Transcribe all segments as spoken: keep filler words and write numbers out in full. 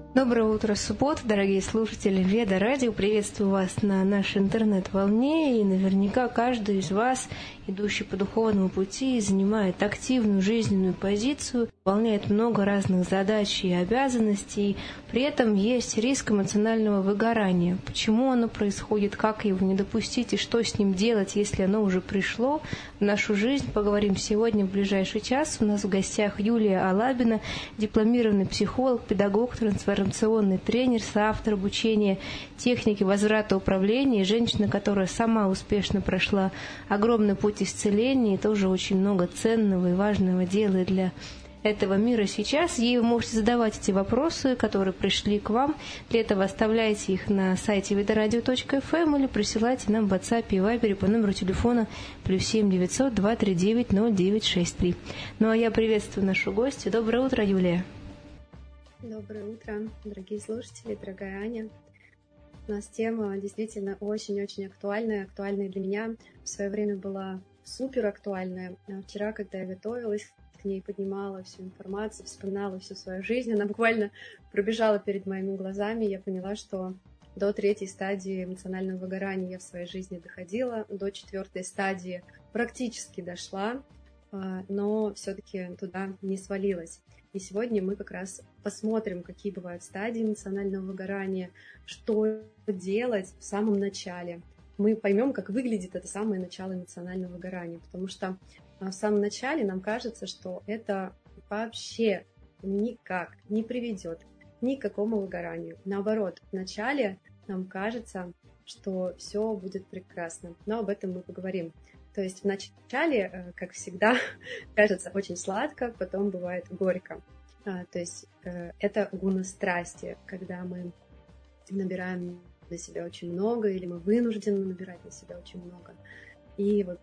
Доброе утро, суббота, дорогие слушатели Веда Радио. Приветствую вас на нашей интернет-волне. И наверняка каждый из вас, идущий по духовному пути, занимает активную жизненную позицию, выполняет много разных задач и обязанностей. При этом есть риск эмоционального выгорания. Почему оно происходит, как его не допустить и что с ним делать, если оно уже пришло в нашу жизнь, поговорим сегодня в ближайший час. У нас в гостях Юлия Алабина, дипломированный психолог, педагог, трансформационный тренер, соавтор обучения техники возврата управления, женщина, которая сама успешно прошла огромный путь исцеления и тоже очень много ценного и важного делает для этого мира сейчас. Ей вы можете задавать эти вопросы, которые пришли к вам. Для этого оставляйте их на сайте ведарадио точка эф эм или присылайте нам в WhatsApp и Viber по номеру телефона плюс семь девятьсот два три девять ноль девять шесть три. Ну а я приветствую нашу гостью. Доброе утро, Юлия. Доброе утро, дорогие слушатели, дорогая Аня. У нас тема действительно очень-очень актуальная, актуальная для меня. В свое время была супер актуальная. А вчера, когда я готовилась к ней, поднимала всю информацию, вспоминала всю свою жизнь, она буквально пробежала перед моими глазами. Я поняла, что до третьей стадии эмоционального выгорания я в своей жизни доходила, до четвертой стадии практически дошла, но все-таки туда не свалилась. И сегодня мы как раз посмотрим, какие бывают стадии эмоционального выгорания, что делать в самом начале. Мы поймем, как выглядит это самое начало эмоционального выгорания, потому что в самом начале нам кажется, что это вообще никак не приведет ни к какому выгоранию. Наоборот, в начале нам кажется, что все будет прекрасно, но об этом мы поговорим. То есть в начале, как всегда, кажется очень сладко, потом бывает горько. То есть это гуна страсти, когда мы набираем на себя очень много, или мы вынуждены набирать на себя очень много. И вот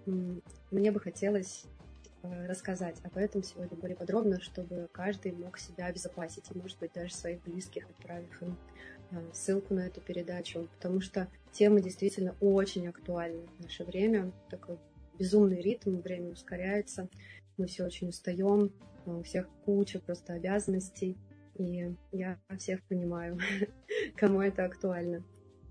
мне бы хотелось рассказать об этом сегодня более подробно, чтобы каждый мог себя обезопасить, и, может быть, даже своих близких, отправив им ссылку на эту передачу, потому что тема действительно очень актуальна в наше время. Такой безумный ритм, время ускоряется, мы все очень устаем, у всех куча просто обязанностей, и я всех понимаю, кому это актуально.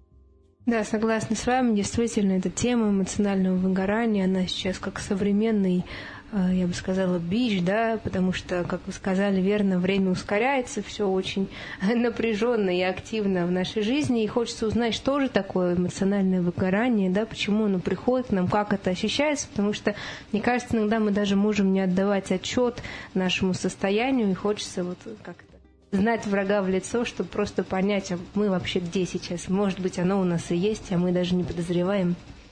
Да, согласна с вами. Действительно, эта тема эмоционального выгорания, она сейчас как современный, я бы сказала, бич, да, потому что, как вы сказали верно, время ускоряется, все очень напряженно и активно в нашей жизни, и хочется узнать, что же такое эмоциональное выгорание, да, почему оно приходит к нам, как это ощущается, потому что, мне кажется, иногда мы даже можем не отдавать отчет нашему состоянию, и хочется вот как-то знать врага в лицо, чтобы просто понять, а мы вообще где сейчас. Может быть, оно у нас и есть, а мы даже не подозреваем.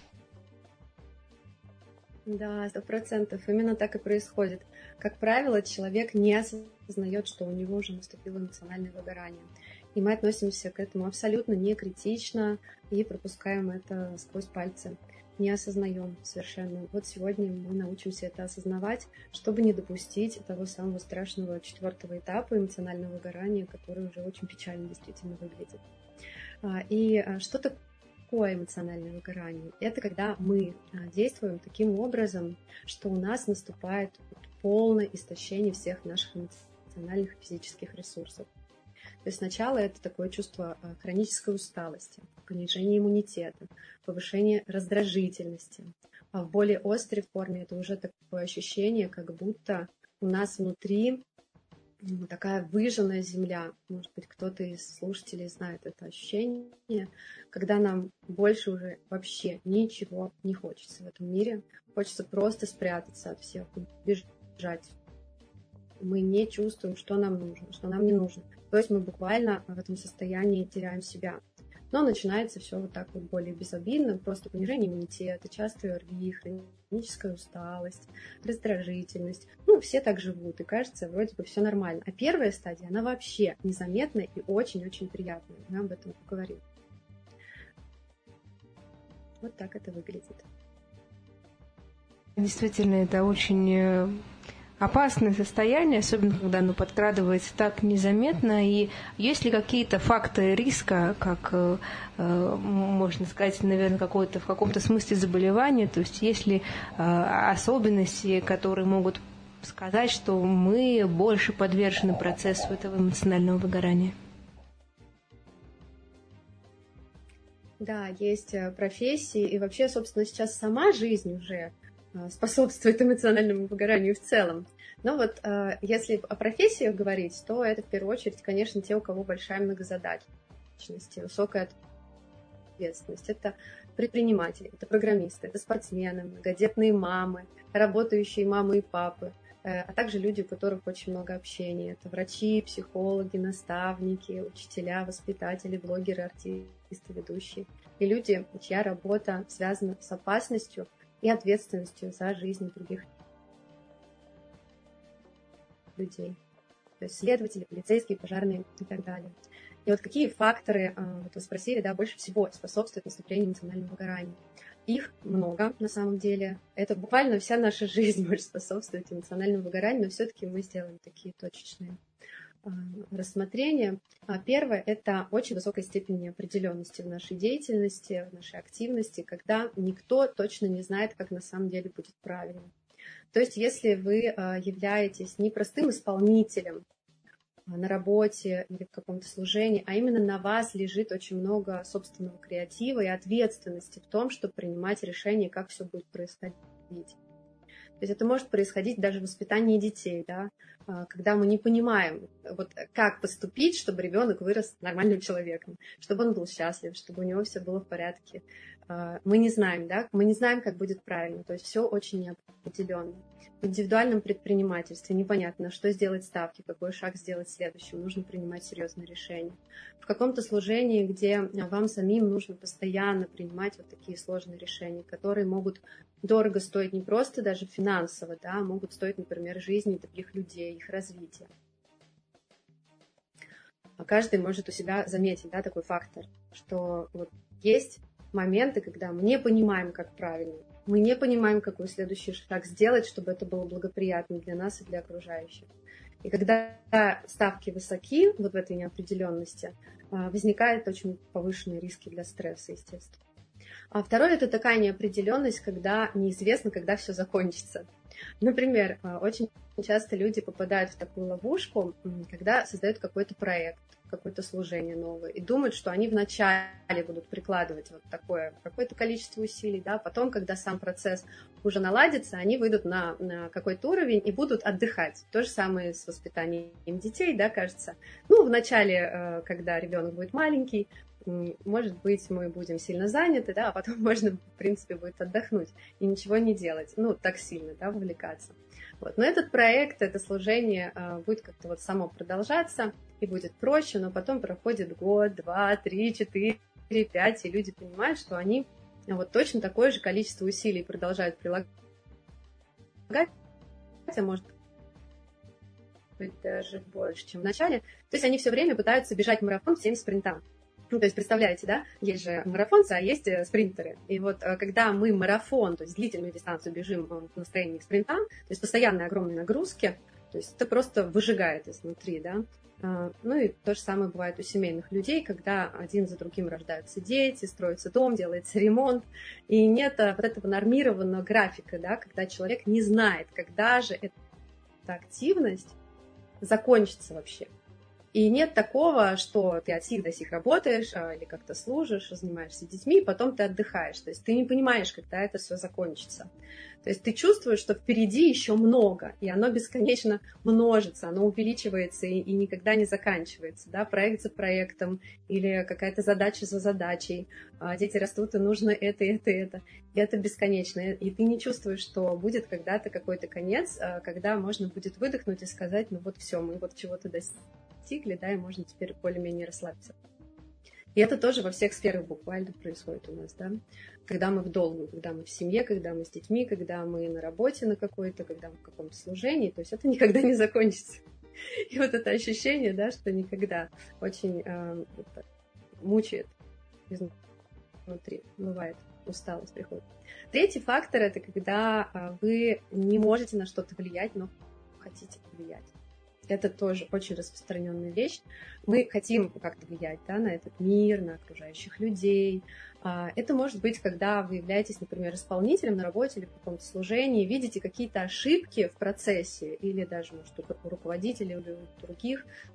Да, сто процентов. Именно так и происходит. Как правило, человек не осознает, что у него уже наступило эмоциональное выгорание. И мы относимся к этому абсолютно не критично и пропускаем это сквозь пальцы. Не осознаем совершенно. Вот сегодня мы научимся это осознавать, чтобы не допустить того самого страшного четвертого этапа эмоционального выгорания, который уже очень печально действительно выглядит. И что такое эмоциональное выгорание? Это когда мы действуем таким образом, что у нас наступает полное истощение всех наших эмоциональных и физических ресурсов. То есть сначала это такое чувство хронической усталости, понижение иммунитета, повышение раздражительности. А в более острой форме это уже такое ощущение, как будто у нас внутри такая выжженная земля. Может быть, кто-то из слушателей знает это ощущение, когда нам больше уже вообще ничего не хочется в этом мире. Хочется просто спрятаться от всех, бежать. Мы не чувствуем, что нам нужно, что нам не нужно. То есть мы буквально в этом состоянии теряем себя. Но начинается все вот так вот более безобидно, просто понижение иммунитета, частые ОРВИ, хроническая усталость, раздражительность. Ну, все так живут, и кажется, вроде бы все нормально. А первая стадия, она вообще незаметная и очень-очень приятная. Мы об этом поговорим. Вот так это выглядит. Действительно, это очень опасное состояние, особенно когда оно подкрадывается так незаметно. И есть ли какие-то факторы риска, как, э, можно сказать, наверное, какое-то, в каком-то смысле заболевание, то есть есть ли э, особенности, которые могут сказать, что мы больше подвержены процессу этого эмоционального выгорания? Да, есть профессии, и вообще, собственно, сейчас сама жизнь уже способствует эмоциональному выгоранию в целом. Но вот если о профессиях говорить, то это в первую очередь, конечно, те, у кого большая многозадачность, высокая ответственность. Это предприниматели, это программисты, это спортсмены, многодетные мамы, работающие мамы и папы, а также люди, у которых очень много общения. Это врачи, психологи, наставники, учителя, воспитатели, блогеры, артисты, ведущие. И люди, чья работа связана с опасностью и ответственностью за жизнь других людей. То есть следователи, полицейские, пожарные и так далее. И вот какие факторы, вот вы спросили, да, больше всего способствуют наступлению эмоционального выгорания? Их много, на самом деле. Это буквально вся наша жизнь может способствовать эмоциональному выгоранию, но все-таки мы сделаем такие точечные рассмотрения. Первое – это очень высокая степень неопределенности в нашей деятельности, в нашей активности, когда никто точно не знает, как на самом деле будет правильно. То есть если вы являетесь не простым исполнителем на работе или в каком-то служении, а именно на вас лежит очень много собственного креатива и ответственности в том, чтобы принимать решения, как все будет происходить. То есть это может происходить даже в воспитании детей, да, когда мы не понимаем, вот, как поступить, чтобы ребенок вырос нормальным человеком, чтобы он был счастлив, чтобы у него все было в порядке. Мы не знаем, да, мы не знаем, как будет правильно, то есть все очень неопределенно. В индивидуальном предпринимательстве непонятно, что сделать ставки, какой шаг сделать следующим, нужно принимать серьезные решения. В каком-то служении, где вам самим нужно постоянно принимать вот такие сложные решения, которые могут дорого стоить не просто даже финансово, да, а могут стоить, например, жизни других людей, их развития. А каждый может у себя заметить, да, такой фактор, что вот есть моменты, когда мы не понимаем, как правильно, мы не понимаем, какой следующий шаг сделать, чтобы это было благоприятно для нас и для окружающих. И когда ставки высоки, вот в этой неопределенности, возникают очень повышенные риски для стресса, естественно. А второе – это такая неопределенность, когда неизвестно, когда все закончится. Например, очень часто люди попадают в такую ловушку, когда создают какой-то проект, какое-то служение новое, и думают, что они вначале будут прикладывать вот такое какое-то количество усилий, да, потом, когда сам процесс уже наладится, они выйдут на, на какой-то уровень и будут отдыхать. То же самое с воспитанием детей, да, кажется. Ну, вначале, когда ребенок будет маленький, может быть, мы будем сильно заняты, да, а потом можно, в принципе, будет отдохнуть и ничего не делать, ну, так сильно, да, вовлекаться. Вот. Но этот проект, это служение будет как-то вот само продолжаться, и будет проще, но потом проходит год, два, три, четыре, пять, и люди понимают, что они вот точно такое же количество усилий продолжают прилагать, а может быть даже больше, чем в начале. То есть они все время пытаются бежать марафон всеми спринтам. Ну, то есть, представляете, да, есть же марафонцы, а есть спринтеры. И вот когда мы марафон, то есть длительную дистанцию бежим в настроении спринта, то есть постоянные огромные нагрузки, то есть это просто выжигает изнутри, да. Ну и то же самое бывает у семейных людей, когда один за другим рождаются дети, строится дом, делается ремонт, и нет вот этого нормированного графика, да, когда человек не знает, когда же эта активность закончится вообще. И нет такого, что ты от сих до сих работаешь или как-то служишь, занимаешься детьми, и потом ты отдыхаешь. То есть ты не понимаешь, когда это все закончится. То есть ты чувствуешь, что впереди еще много, и оно бесконечно множится, оно увеличивается и, и никогда не заканчивается. Да? Проект за проектом или какая-то задача за задачей. Дети растут, и нужно это, это, это. И это бесконечно. И ты не чувствуешь, что будет когда-то какой-то конец, когда можно будет выдохнуть и сказать, ну вот все, мы вот чего-то достигли. достигли, да, и можно теперь более-менее расслабиться. И это тоже во всех сферах буквально происходит у нас, да, когда мы в долгу, когда мы в семье, когда мы с детьми, когда мы на работе на какой-то, когда мы в каком-то служении, то есть это никогда не закончится. И вот это ощущение, да, что никогда очень э, мучает изнутри, бывает, усталость приходит. Третий фактор – это когда э, вы не можете на что-то влиять, но хотите влиять. Это тоже очень распространенная вещь. Мы хотим как-то влиять, да, на этот мир, на окружающих людей. Это может быть, когда вы являетесь, например, исполнителем на работе или в каком-то служении, видите какие-то ошибки в процессе, или даже, может, у руководителя или у других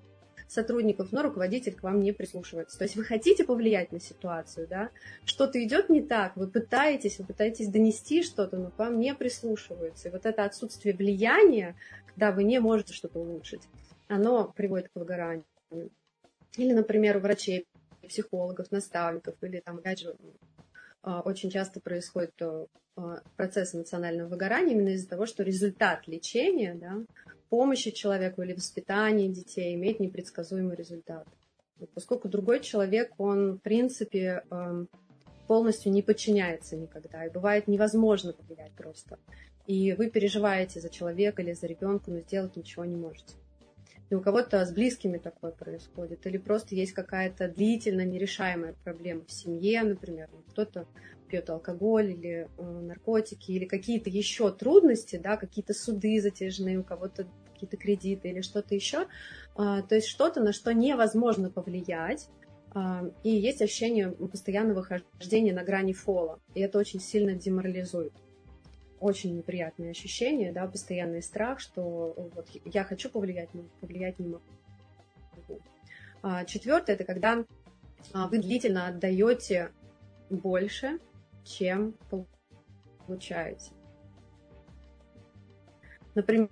сотрудников, но руководитель к вам не прислушивается. То есть вы хотите повлиять на ситуацию, да, что-то идет не так, вы пытаетесь, вы пытаетесь донести что-то, но к вам не прислушиваются. И вот это отсутствие влияния, когда вы не можете что-то улучшить, оно приводит к выгоранию. Или, например, у врачей, психологов, наставников, или там, опять же, очень часто происходит процесс эмоционального выгорания именно из-за того, что результат лечения, да, помощи человеку или воспитания детей имеет непредсказуемый результат. Поскольку другой человек, он, в принципе, полностью не подчиняется никогда, и бывает невозможно повлиять просто. И вы переживаете за человека или за ребенка, но сделать ничего не можете. И у кого-то с близкими такое происходит, или просто есть какая-то длительно нерешаемая проблема в семье, например, кто-то пьет алкоголь или наркотики, или какие-то еще трудности, да, какие-то суды затяжные, у кого-то какие-то кредиты или что-то еще, то есть что-то, на что невозможно повлиять, и есть ощущение постоянного хождения на грани фола, и это очень сильно деморализует. Очень неприятные ощущения, да, постоянный страх, что вот я хочу повлиять, но повлиять не могу. Четвертое – это когда вы длительно отдаете больше, чем получаете. Например,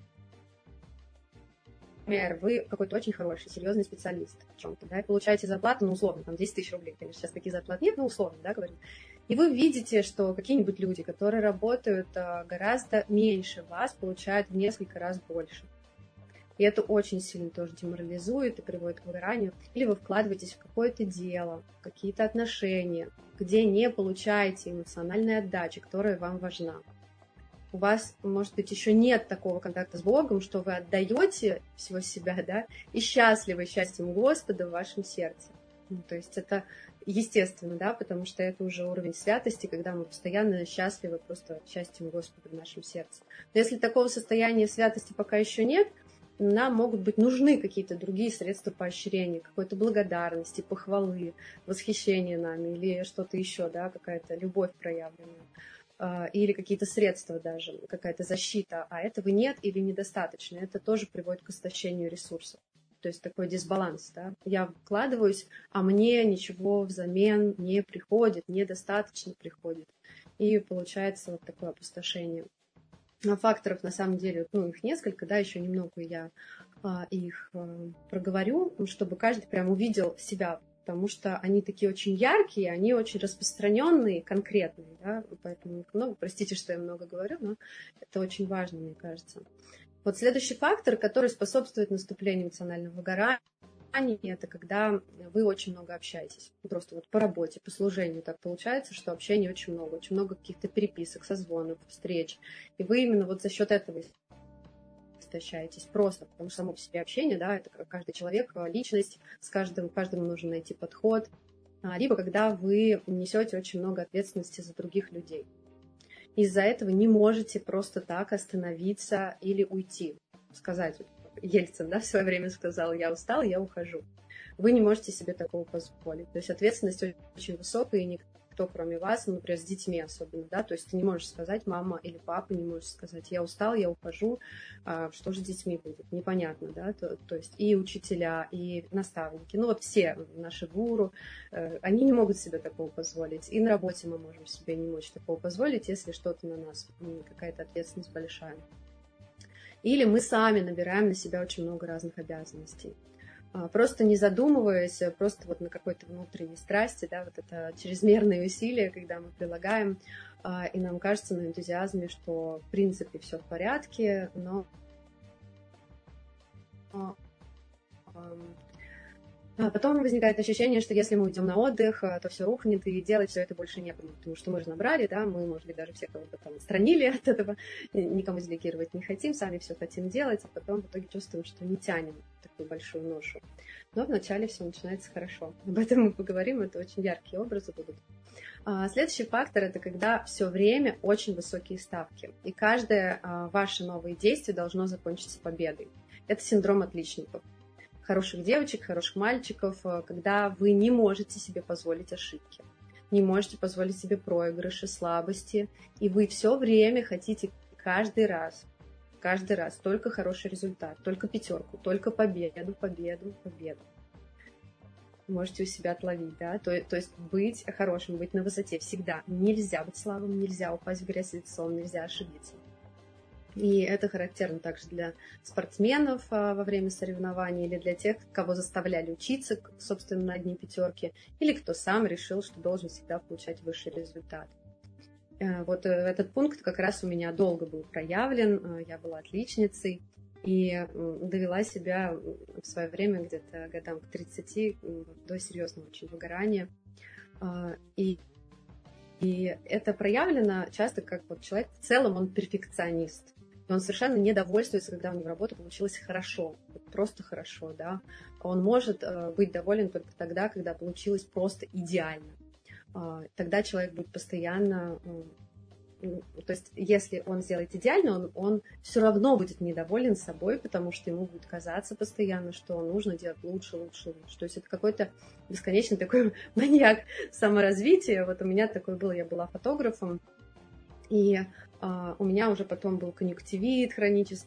вы какой-то очень хороший, серьезный специалист в чем-то, да, и получаете зарплату, ну, условно, там, десять тысяч рублей, конечно, сейчас таких зарплат нет, но условно, да, говорим. И вы видите, что какие-нибудь люди, которые работают гораздо меньше вас, получают в несколько раз больше. И это очень сильно тоже деморализует и приводит к выгоранию. Или вы вкладываетесь в какое-то дело, в какие-то отношения, где не получаете эмоциональной отдачи, которая вам важна. У вас, может быть, еще нет такого контакта с Богом, что вы отдаете всего себя, да, и счастливы счастьем Господа в вашем сердце. Ну, то есть это естественно, да, потому что это уже уровень святости, когда мы постоянно счастливы просто счастьем Господа в нашем сердце. Но если такого состояния святости пока еще нет, нам могут быть нужны какие-то другие средства поощрения, какой-то благодарности, похвалы, восхищения нами или что-то еще, да, какая-то любовь проявленная. Или какие-то средства даже, какая-то защита, а этого нет или недостаточно. Это тоже приводит к истощению ресурсов. То есть такой дисбаланс. Да? Я вкладываюсь, а мне ничего взамен не приходит, недостаточно приходит. И получается вот такое опустошение. А факторов на самом деле, ну, их несколько, да, еще немного я а, их а, проговорю, чтобы каждый прям увидел себя, потому что они такие очень яркие, они очень распространенные, конкретные, да, поэтому много, простите, что я много говорю, но это очень важно, мне кажется. Вот следующий фактор, который способствует наступлению эмоционального выгорания, это когда вы очень много общаетесь. Просто вот по работе, по служению так получается, что общения очень много, очень много каких-то переписок, созвонов, встреч. И вы именно вот за счет этого истощаетесь просто, потому что само по себе общение, да, это каждый человек, личность, с каждым, каждому нужно найти подход. Либо когда вы несете очень много ответственности за других людей. Из-за этого не можете просто так остановиться или уйти. Сказать, Ельцин, да, в свое время сказал, я устал, я ухожу. Вы не можете себе такого позволить. То есть ответственность очень высокая, и никто, кроме вас, например, с детьми особенно, да, то есть ты не можешь сказать, мама или папа не может сказать, я устал, я ухожу, а что же с детьми будет? Непонятно, да, то, то есть и учителя, и наставники, ну вот все наши гуру, э, они не могут себе такого позволить, и на работе мы можем себе не мочь такого позволить, если что-то на нас, какая-то ответственность большая. Или мы сами набираем на себя очень много разных обязанностей. Просто не задумываясь, просто вот на какой-то внутренней страсти, да, вот это чрезмерные усилия, когда мы прилагаем, и нам кажется на энтузиазме, что в принципе все в порядке, но А потом возникает ощущение, что если мы уйдем на отдых, то все рухнет, и делать все это больше некому, потому что мы же набрали, да, мы, может быть, даже все кого-то там отстранили от этого, никому делегировать не хотим, сами все хотим делать, а потом в итоге чувствуем, что не тянем такую большую ношу. Но вначале все начинается хорошо. Об этом мы поговорим, это очень яркие образы будут. А следующий фактор – это когда все время очень высокие ставки, и каждое а, ваше новое действие должно закончиться победой. Это синдром отличников. Хороших девочек, хороших мальчиков, когда вы не можете себе позволить ошибки, не можете позволить себе проигрыши, слабости, и вы все время хотите каждый раз каждый раз только хороший результат, только пятерку, только победу, победу, победу. Можете у себя отловить, да, то, то есть быть хорошим, быть на высоте всегда. Нельзя быть слабым, нельзя упасть в грязь лицом, нельзя ошибиться. И это характерно также для спортсменов а, во время соревнований или для тех, кого заставляли учиться, собственно, на одни пятерки, или кто сам решил, что должен всегда получать высший результат. Вот этот пункт как раз у меня долго был проявлен, я была отличницей и довела себя в свое время, где-то годам к тридцати, до серьезного очень выгорания. И, и это проявлено часто как вот человек в целом, он перфекционист. И он совершенно не довольствуется, когда у него работа получилась хорошо, просто хорошо, да. Он может быть доволен только тогда, когда получилось просто идеально. Тогда человек будет постоянно... То есть, если он сделает идеально, он, он все равно будет недоволен собой, потому что ему будет казаться постоянно, что нужно делать лучше, лучше, лучше. То есть, это какой-то бесконечный такой маньяк саморазвития. Вот у меня такой был, я была фотографом, и а, у меня уже потом был конъюнктивит хронический,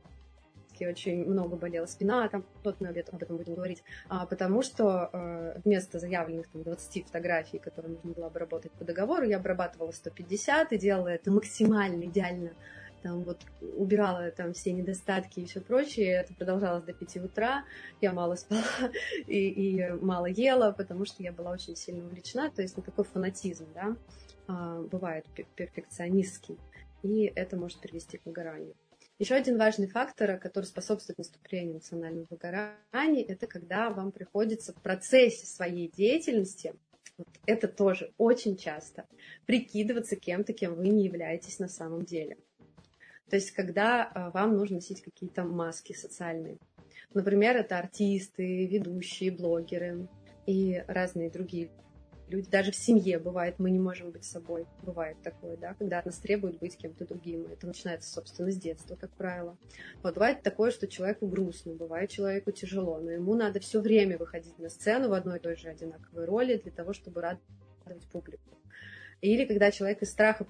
очень много болела спина, там, вот мы об этом будем говорить, а, потому что а, вместо заявленных там, двадцати фотографий, которые нужно было обработать по договору, я обрабатывала сто пятьдесят и делала это максимально идеально, там, вот, убирала там все недостатки и все прочее, это продолжалось до пяти утра, я мало спала и, и мало ела, потому что я была очень сильно увлечена, то есть ну, такой фанатизм, да, а, бывает перфекционистский, и это может привести к выгоранию. Еще один важный фактор, который способствует наступлению эмоционального выгорания, это когда вам приходится в процессе своей деятельности, вот это тоже очень часто, прикидываться кем-то, кем вы не являетесь на самом деле. То есть когда вам нужно носить какие-то маски социальные. Например, это артисты, ведущие, блогеры и разные другие люди. Даже в семье бывает, мы не можем быть собой. Бывает такое, да, когда от нас требуют быть кем-то другим. Это начинается, собственно, с детства, как правило. Вот бывает такое, что человеку грустно, бывает человеку тяжело, но ему надо все время выходить на сцену в одной и той же одинаковой роли для того, чтобы радовать публику. Или когда человек из страха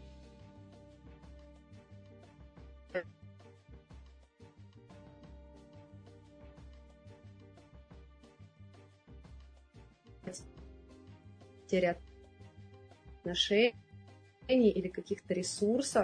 потери отношений или каких-то ресурсов,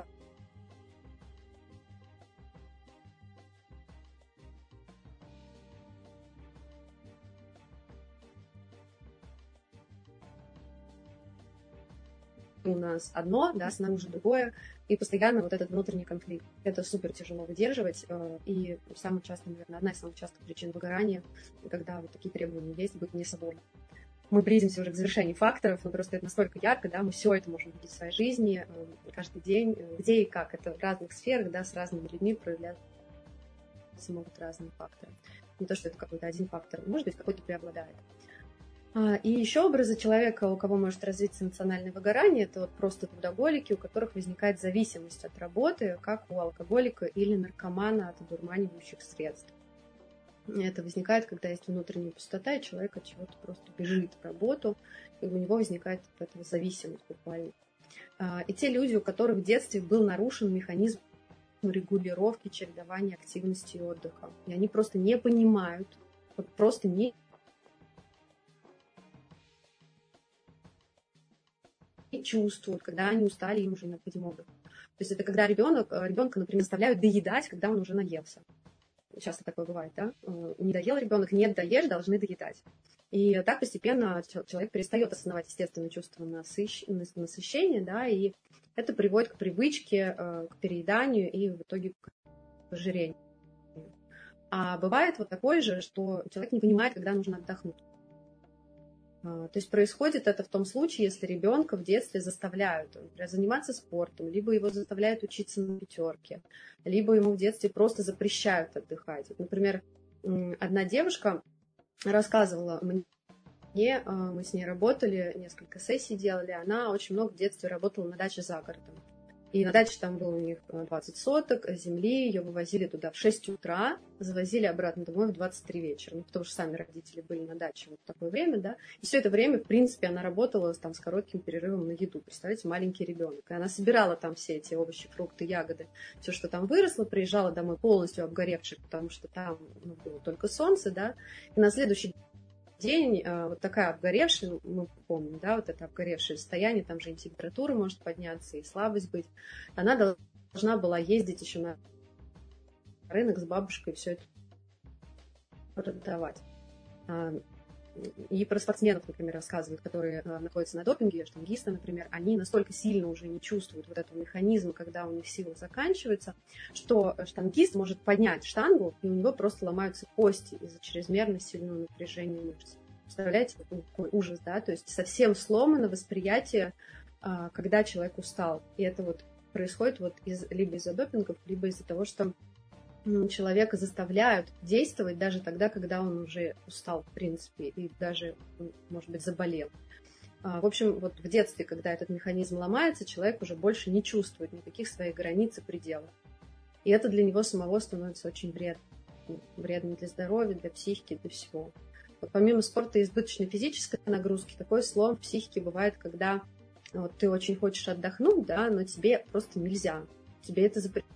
у нас одно, да, снаружи другое, и постоянно вот этот внутренний конфликт. Это супер тяжело выдерживать, и самый частый, наверное, одна из самых частых причин выгорания, когда вот такие требования есть, быть не собой. Мы близимся уже к завершению факторов, но просто это настолько ярко, да, мы все это можем видеть в своей жизни каждый день, где и как. Это в разных сферах, да, с разными людьми проявляются могут разные факторы. Не то, что это какой-то один фактор, может быть, какой-то преобладает. И еще образы человека, у кого может развиться эмоциональное выгорание, это вот просто трудоголики, у которых возникает зависимость от работы, как у алкоголика или наркомана от одурманивающих средств. Это возникает, когда есть внутренняя пустота, и человек от чего-то просто бежит в работу, и у него возникает от этого зависимость буквально. И те люди, у которых в детстве был нарушен механизм регулировки, чередования активности и отдыха, и они просто не понимают, вот просто не чувствуют, когда они устали, им уже необходим отдых. То есть это когда ребенок, ребенка, например, заставляют доедать, когда он уже наелся. Часто такое бывает, да? Не доел ребенок, нет, доешь, должны доедать. И так постепенно человек перестает осознавать естественное чувство насыщения, да, и это приводит к привычке, к перееданию и в итоге к ожирению. А бывает вот такое же, что человек не понимает, когда нужно отдохнуть. То есть происходит это в том случае, если ребенка в детстве заставляют, например, заниматься спортом, либо его заставляют учиться на пятерке, либо ему в детстве просто запрещают отдыхать. Вот, например, одна девушка рассказывала мне, мы с ней работали, несколько сессий делали, она очень много в детстве работала на даче за городом. И на даче там было у них двадцать соток земли, ее вывозили туда в шесть утра, завозили обратно домой в двадцать три вечера, ну, потому что сами родители были на даче вот в такое время, да, и все это время, в принципе, она работала там с коротким перерывом на еду, представляете, маленький ребенок, и она собирала там все эти овощи, фрукты, ягоды, все, что там выросло, приезжала домой полностью обгоревшей, потому что там ну, было только солнце, да, и на следующий день вот такая обгоревшая, ну, мы помним, да, вот это обгоревшее состояние, там же и температура может подняться, и слабость быть. Она должна была ездить еще на рынок с бабушкой, все это продавать. И про спортсменов, например, рассказывают, которые находятся на допинге, штангисты, например, они настолько сильно уже не чувствуют вот этого механизма, когда у них силы заканчиваются, что штангист может поднять штангу, и у него просто ломаются кости из-за чрезмерно сильного напряжения мышц. Представляете, какой ужас, да? То есть совсем сломано восприятие, когда человек устал. И это вот происходит вот из, либо из-за допингов, либо из-за того, что человека заставляют действовать даже тогда, когда он уже устал, в принципе, и даже, может быть, заболел. В общем, вот в детстве, когда этот механизм ломается, человек уже больше не чувствует никаких своих границ и пределов. И это для него самого становится очень вредно. Вредно для здоровья, для психики, для всего. Вот помимо спорта и избыточной физической нагрузки, такой слом в психике бывает, когда вот, ты очень хочешь отдохнуть, да, но тебе просто нельзя. Тебе это запрещено.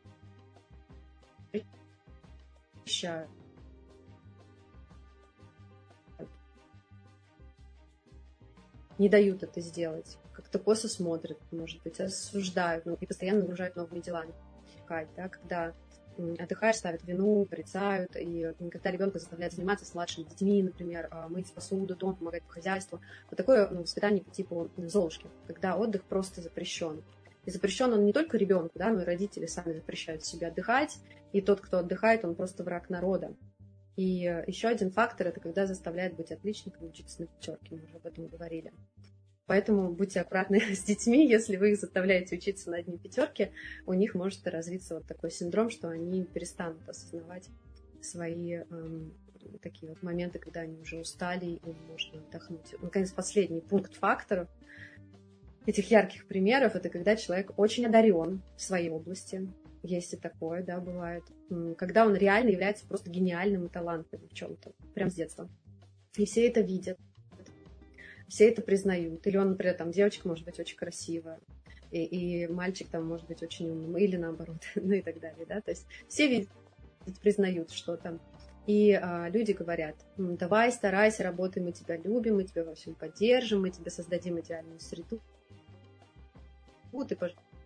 Не дают это сделать. Как-то косо смотрят, может быть, осуждают, ну, и постоянно нагружают новыми делами. Да, когда отдыхаешь, ставят вину, порицают, и когда ребенка заставляют заниматься с младшими детьми, например, мыть посуду, дом, помогать по хозяйству. Вот такое ну, воспитание по типу Золушки, когда отдых просто запрещен. И запрещен он не только ребенку, да, но и родители сами запрещают себе отдыхать, и тот, кто отдыхает, он просто враг народа. И еще один фактор – это когда заставляют быть отличником, учиться на пятерке, мы уже об этом говорили. Поэтому будьте аккуратны с детьми, если вы их заставляете учиться на одни пятерки, у них может развиться вот такой синдром, что они перестанут осознавать свои эм, такие вот моменты, когда они уже устали, и им можно отдохнуть. Наконец, последний пункт факторов этих ярких примеров – это когда человек очень одарен в своей области. Есть и такое, да, бывает. Когда он реально является просто гениальным и талантливым в чем-то, прям с детства. И все это видят. Все это признают. Или он, например, там, девочка может быть очень красивая, и, и мальчик там может быть очень умным, или наоборот, ну и так далее, да. То есть все видят, признают что-то. И а, люди говорят: давай, старайся, работай, мы тебя любим, мы тебя во всем поддержим, мы тебе создадим идеальную среду. Ты,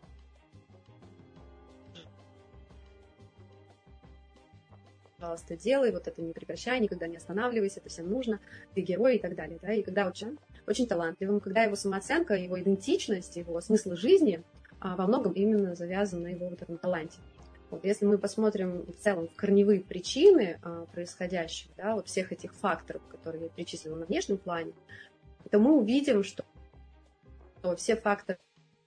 пожалуйста, делай, вот это не прекращай, никогда не останавливайся, это всем нужно, ты герой и так далее. Да? И когда очень, очень талантливым, когда его самооценка, его идентичность, его смысл жизни а, во многом именно завязан на его вот этом таланте. Вот, если мы посмотрим в целом в корневые причины а, происходящих, да, вот всех этих факторов, которые я перечислила на внешнем плане, то мы увидим, что, что все факторы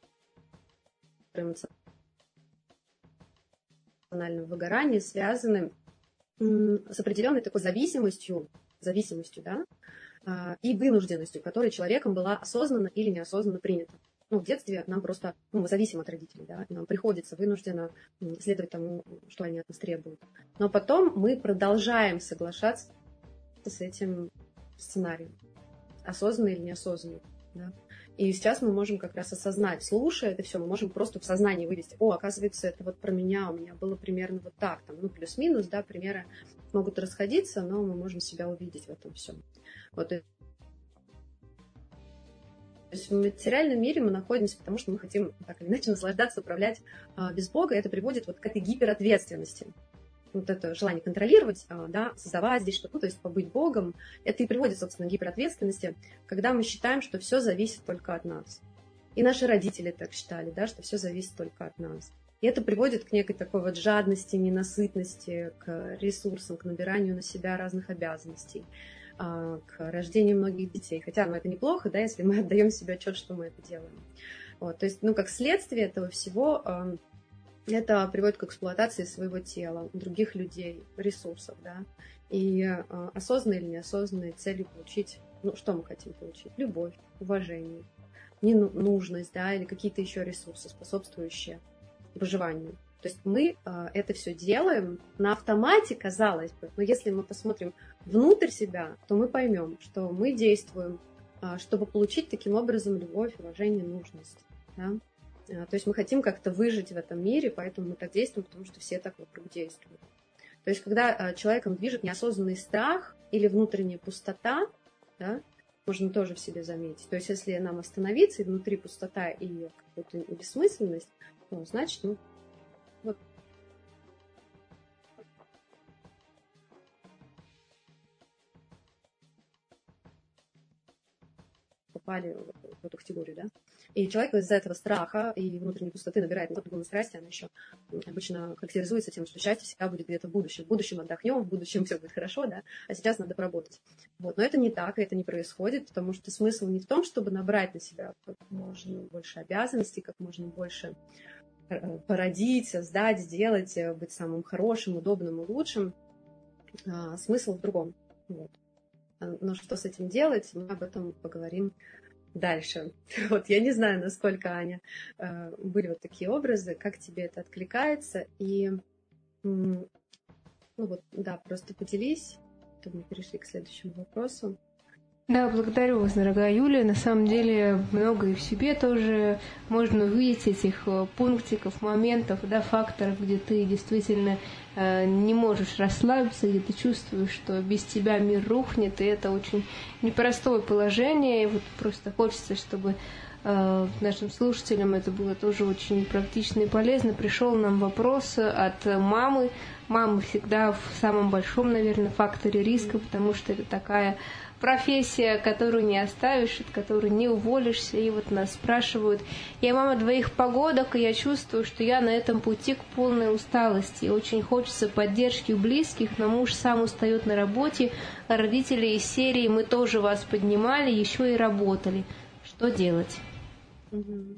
эмоционального выгорания связаны с определенной такой зависимостью, зависимостью, да, и вынужденностью, которая человеком была осознанно или неосознанно принята. Ну, в детстве нам просто, ну, мы зависим от родителей, да, и нам приходится вынужденно следовать тому, что они от нас требуют. Но потом мы продолжаем соглашаться с этим сценарием, осознанно или неосознанно, да. И сейчас мы можем как раз осознать, слушая это все, мы можем просто в сознании вывести: о, оказывается, это вот про меня, у меня было примерно вот так, там, ну, плюс-минус, да, примеры могут расходиться, но мы можем себя увидеть в этом всем. Вот. То есть в материальном мире мы находимся, потому что мы хотим так или иначе наслаждаться, управлять а, без Бога, и это приводит вот к этой гиперответственности. Вот это желание контролировать, да, создавать здесь что-то, то есть побыть Богом, это и приводит, собственно, к гиперответственности, когда мы считаем, что все зависит только от нас. И наши родители так считали, да, что все зависит только от нас. И это приводит к некой такой вот жадности, ненасытности, к ресурсам, к набиранию на себя разных обязанностей, к рождению многих детей. Хотя, ну, это неплохо, да, если мы отдаем себе отчет, что мы это делаем. Вот, то есть, ну, как следствие этого всего, это приводит к эксплуатации своего тела, других людей, ресурсов, да. И э, осознанные или неосознанные цели получить, ну, что мы хотим получить? Любовь, уважение, ненужность, да, или какие-то еще ресурсы, способствующие выживанию. То есть мы э, это все делаем на автомате, казалось бы, но если мы посмотрим внутрь себя, то мы поймем, что мы действуем, э, чтобы получить таким образом любовь, уважение, нужность. Да? Э, то есть мы хотим как-то выжить в этом мире, поэтому мы так действуем, потому что все так вокруг действуют. То есть когда э, человеком движет неосознанный страх или внутренняя пустота, да, можно тоже в себе заметить. То есть если нам остановиться, и внутри пустота и какая-то бессмысленность, ну, значит, ну, вот. Попали в эту категорию, да. И человек из-за этого страха и внутренней пустоты набирает на страсти, она еще обычно характеризуется тем, что счастье всегда будет где-то в будущем. В будущем отдохнем, в будущем все будет хорошо, да, а сейчас надо поработать. Вот. Но это не так, и это не происходит, потому что смысл не в том, чтобы набрать на себя как можно больше обязанностей, как можно больше породить, создать, сделать, быть самым хорошим, удобным и лучшим. А, смысл в другом. Вот. Но что с этим делать, мы об этом поговорим дальше. Вот, я не знаю, насколько, Аня, были вот такие образы, как тебе это откликается. И, ну вот, да, просто поделись, чтобы мы перешли к следующему вопросу. Да, благодарю вас, дорогая Юлия. На самом деле, много и в себе тоже можно увидеть этих пунктиков, моментов, да, факторов, где ты действительно э, не можешь расслабиться, где ты чувствуешь, что без тебя мир рухнет, и это очень непростое положение. И вот просто хочется, чтобы э, нашим слушателям это было тоже очень практично и полезно. Пришел нам вопрос от мамы. Мама всегда в самом большом, наверное, факторе риска, потому что это такая профессия, которую не оставишь, от которой не уволишься. И вот нас спрашивают: я мама двоих погодок, и я чувствую, что я на этом пути к полной усталости. И очень хочется поддержки у близких, но муж сам устает на работе, а родители из серии «мы тоже вас поднимали, еще и работали». Что делать? Угу.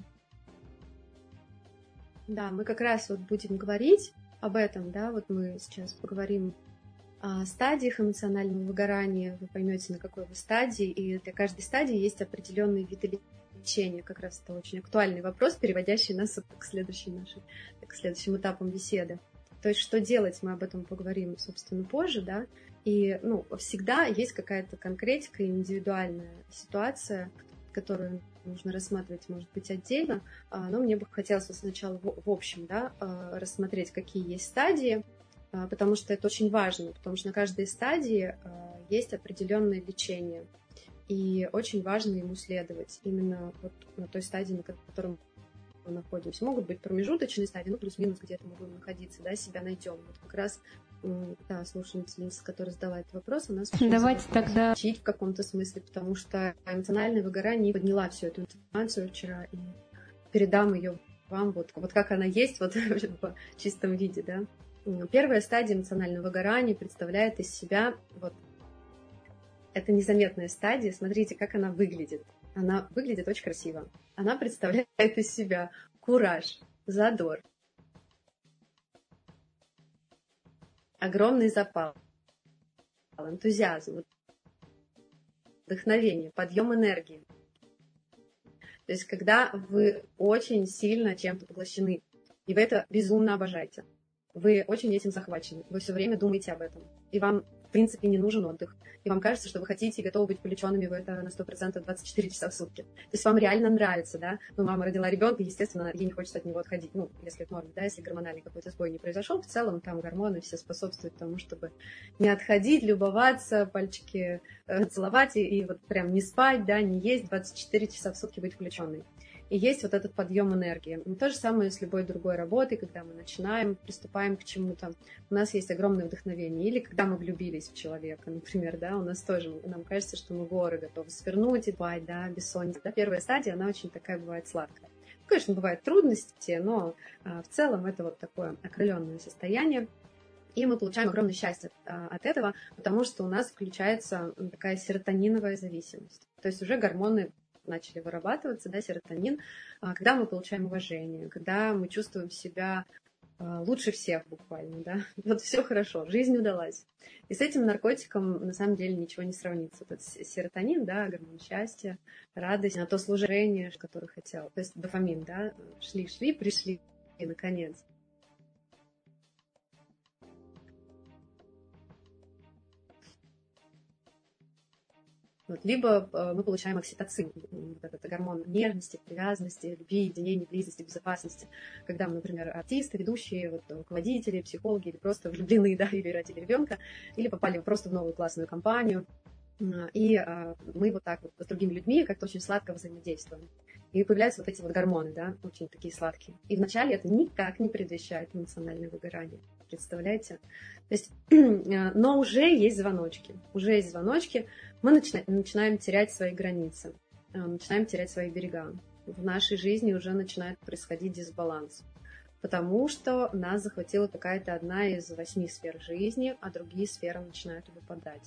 Да, мы как раз вот будем говорить об этом, да, вот мы сейчас поговорим о стадиях эмоционального выгорания, вы поймете, на какой вы стадии, и для каждой стадии есть определенные виды лечения. Как раз это очень актуальный вопрос, переводящий нас к, следующей нашей, к следующим этапам беседы. То есть, что делать, мы об этом поговорим, собственно, позже, да, и, ну, всегда есть какая-то конкретика, индивидуальная ситуация, которую нужно рассматривать, может быть, отдельно, но мне бы хотелось сначала в общем, да, рассмотреть, какие есть стадии, потому что это очень важно, потому что на каждой стадии есть определенное лечение, и очень важно ему следовать именно вот на той стадии, на которой мы находимся. Могут быть промежуточные стадии, ну, плюс-минус где-то мы будем находиться, да, себя найдем. Вот как раз та слушательница, которая задала этот вопрос, она Давайте тогда учить в каком-то смысле, потому что эмоциональное выгорание подняла всю эту информацию вчера, и передам ее вам вот, вот как она есть, вот в чистом виде, да. Первая стадия эмоционального выгорания представляет из себя вот это незаметная стадия. Смотрите, как она выглядит. Она выглядит очень красиво. Она представляет из себя кураж, задор, огромный запал, энтузиазм, вдохновение, подъем энергии. То есть, когда вы очень сильно чем-то поглощены, и вы это безумно обожаете, вы очень этим захвачены, вы все время думаете об этом, и вам, в принципе, не нужен отдых, и вам кажется, что вы хотите и готовы быть включенными в это на сто процентов двадцать четыре часа в сутки. То есть вам реально нравится, да? Ну, мама родила ребенка, естественно, ей не хочется от него отходить, ну, если это норма, да, если гормональный какой-то сбой не произошел, в целом там гормоны все способствуют тому, чтобы не отходить, любоваться, пальчики э, целовать и, и вот прям не спать, да, не есть, двадцать четыре часа в сутки быть включенной. И есть вот этот подъем энергии. И то же самое с любой другой работой, когда мы начинаем, приступаем к чему-то. У нас есть огромное вдохновение. Или когда мы влюбились в человека, например, да, у нас тоже, нам кажется, что мы горы готовы свернуть, и бывает, да, бессонница. Да, первая стадия, она очень такая бывает сладкая. Конечно, бывают трудности, но а, в целом это вот такое окрыленное состояние. И мы получаем огромное счастье от этого, потому что у нас включается такая серотониновая зависимость. То есть уже гормоны начали вырабатываться, да, серотонин, когда мы получаем уважение, когда мы чувствуем себя лучше всех буквально, да, вот все хорошо, жизнь удалась. И с этим наркотиком на самом деле ничего не сравнится. Этот серотонин, да, гормон счастья, радость, на то служение, которое хотел. То есть дофамин, да, шли-шли, пришли, и наконец. Вот, либо мы получаем окситоцин, вот этот гормон нежности, привязанности, любви, единения, близости, безопасности. Когда мы, например, артисты, ведущие, вот, руководители, психологи, или просто влюблены, да, или родили ребенка, или попали просто в новую классную компанию, и а, мы вот так вот с другими людьми как-то очень сладко взаимодействуем. И появляются вот эти вот гормоны, да, очень такие сладкие. И вначале это никак не предвещает эмоциональное выгорание. Представляете? То есть, но уже есть звоночки. Уже есть звоночки. Мы начинаем, начинаем терять свои границы. Начинаем терять свои берега. В нашей жизни уже начинает происходить дисбаланс. Потому что нас захватила какая-то одна из восьми сфер жизни, а другие сферы начинают выпадать.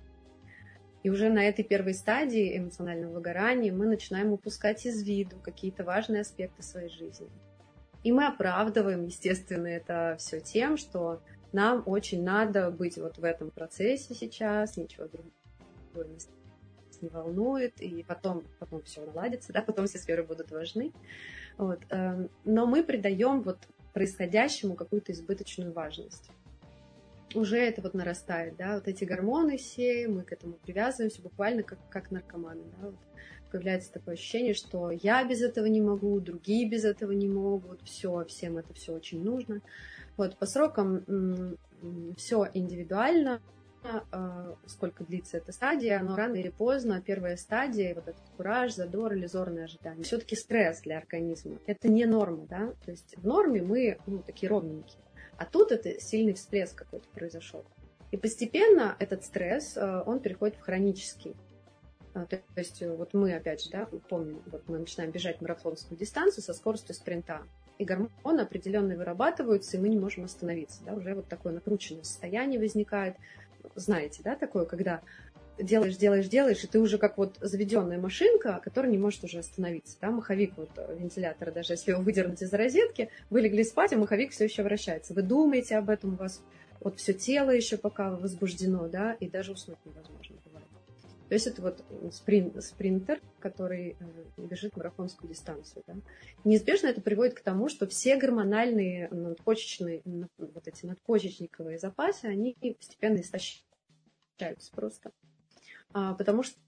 И уже на этой первой стадии эмоционального выгорания мы начинаем упускать из виду какие-то важные аспекты своей жизни. И мы оправдываем, естественно, это все тем, что нам очень надо быть вот в этом процессе сейчас, ничего другого нас не волнует, и потом, потом все наладится, да, потом все сферы будут важны. Вот. Но мы придаем вот происходящему какую-то избыточную важность. Уже это вот нарастает, да, вот эти гормоны все, мы к этому привязываемся буквально как, как наркоманы, да, вот появляется такое ощущение, что я без этого не могу, другие без этого не могут, все, всем это все очень нужно. Вот, по срокам м- м- все индивидуально, э- сколько длится эта стадия, но рано или поздно первая стадия, вот этот кураж, задор, иллюзорное ожидание, все-таки стресс для организма, это не норма, да, то есть в норме мы, ну, такие ровненькие. А тут это сильный всплеск какой-то произошел. И постепенно этот стресс, он переходит в хронический. То есть вот мы, опять же, да, помним, вот мы начинаем бежать марафонскую дистанцию со скоростью спринта. И гормоны определенные вырабатываются, и мы не можем остановиться. Да, уже вот такое накрученное состояние возникает. Знаете, да, такое, когда делаешь, делаешь, делаешь, и ты уже как вот заведенная машинка, которая не может уже остановиться. Да? Маховик вот, вентилятора, даже если его выдернуть из розетки, вы легли спать, а маховик все еще вращается. Вы думаете об этом, у вас вот все тело еще пока возбуждено, да, и даже уснуть невозможно бывает. То есть это вот сприн, спринтер, который бежит марафонскую дистанцию. Да? Неизбежно это приводит к тому, что все гормональные надпочечные, вот эти надпочечниковые запасы, они постепенно истощаются просто. А, потому что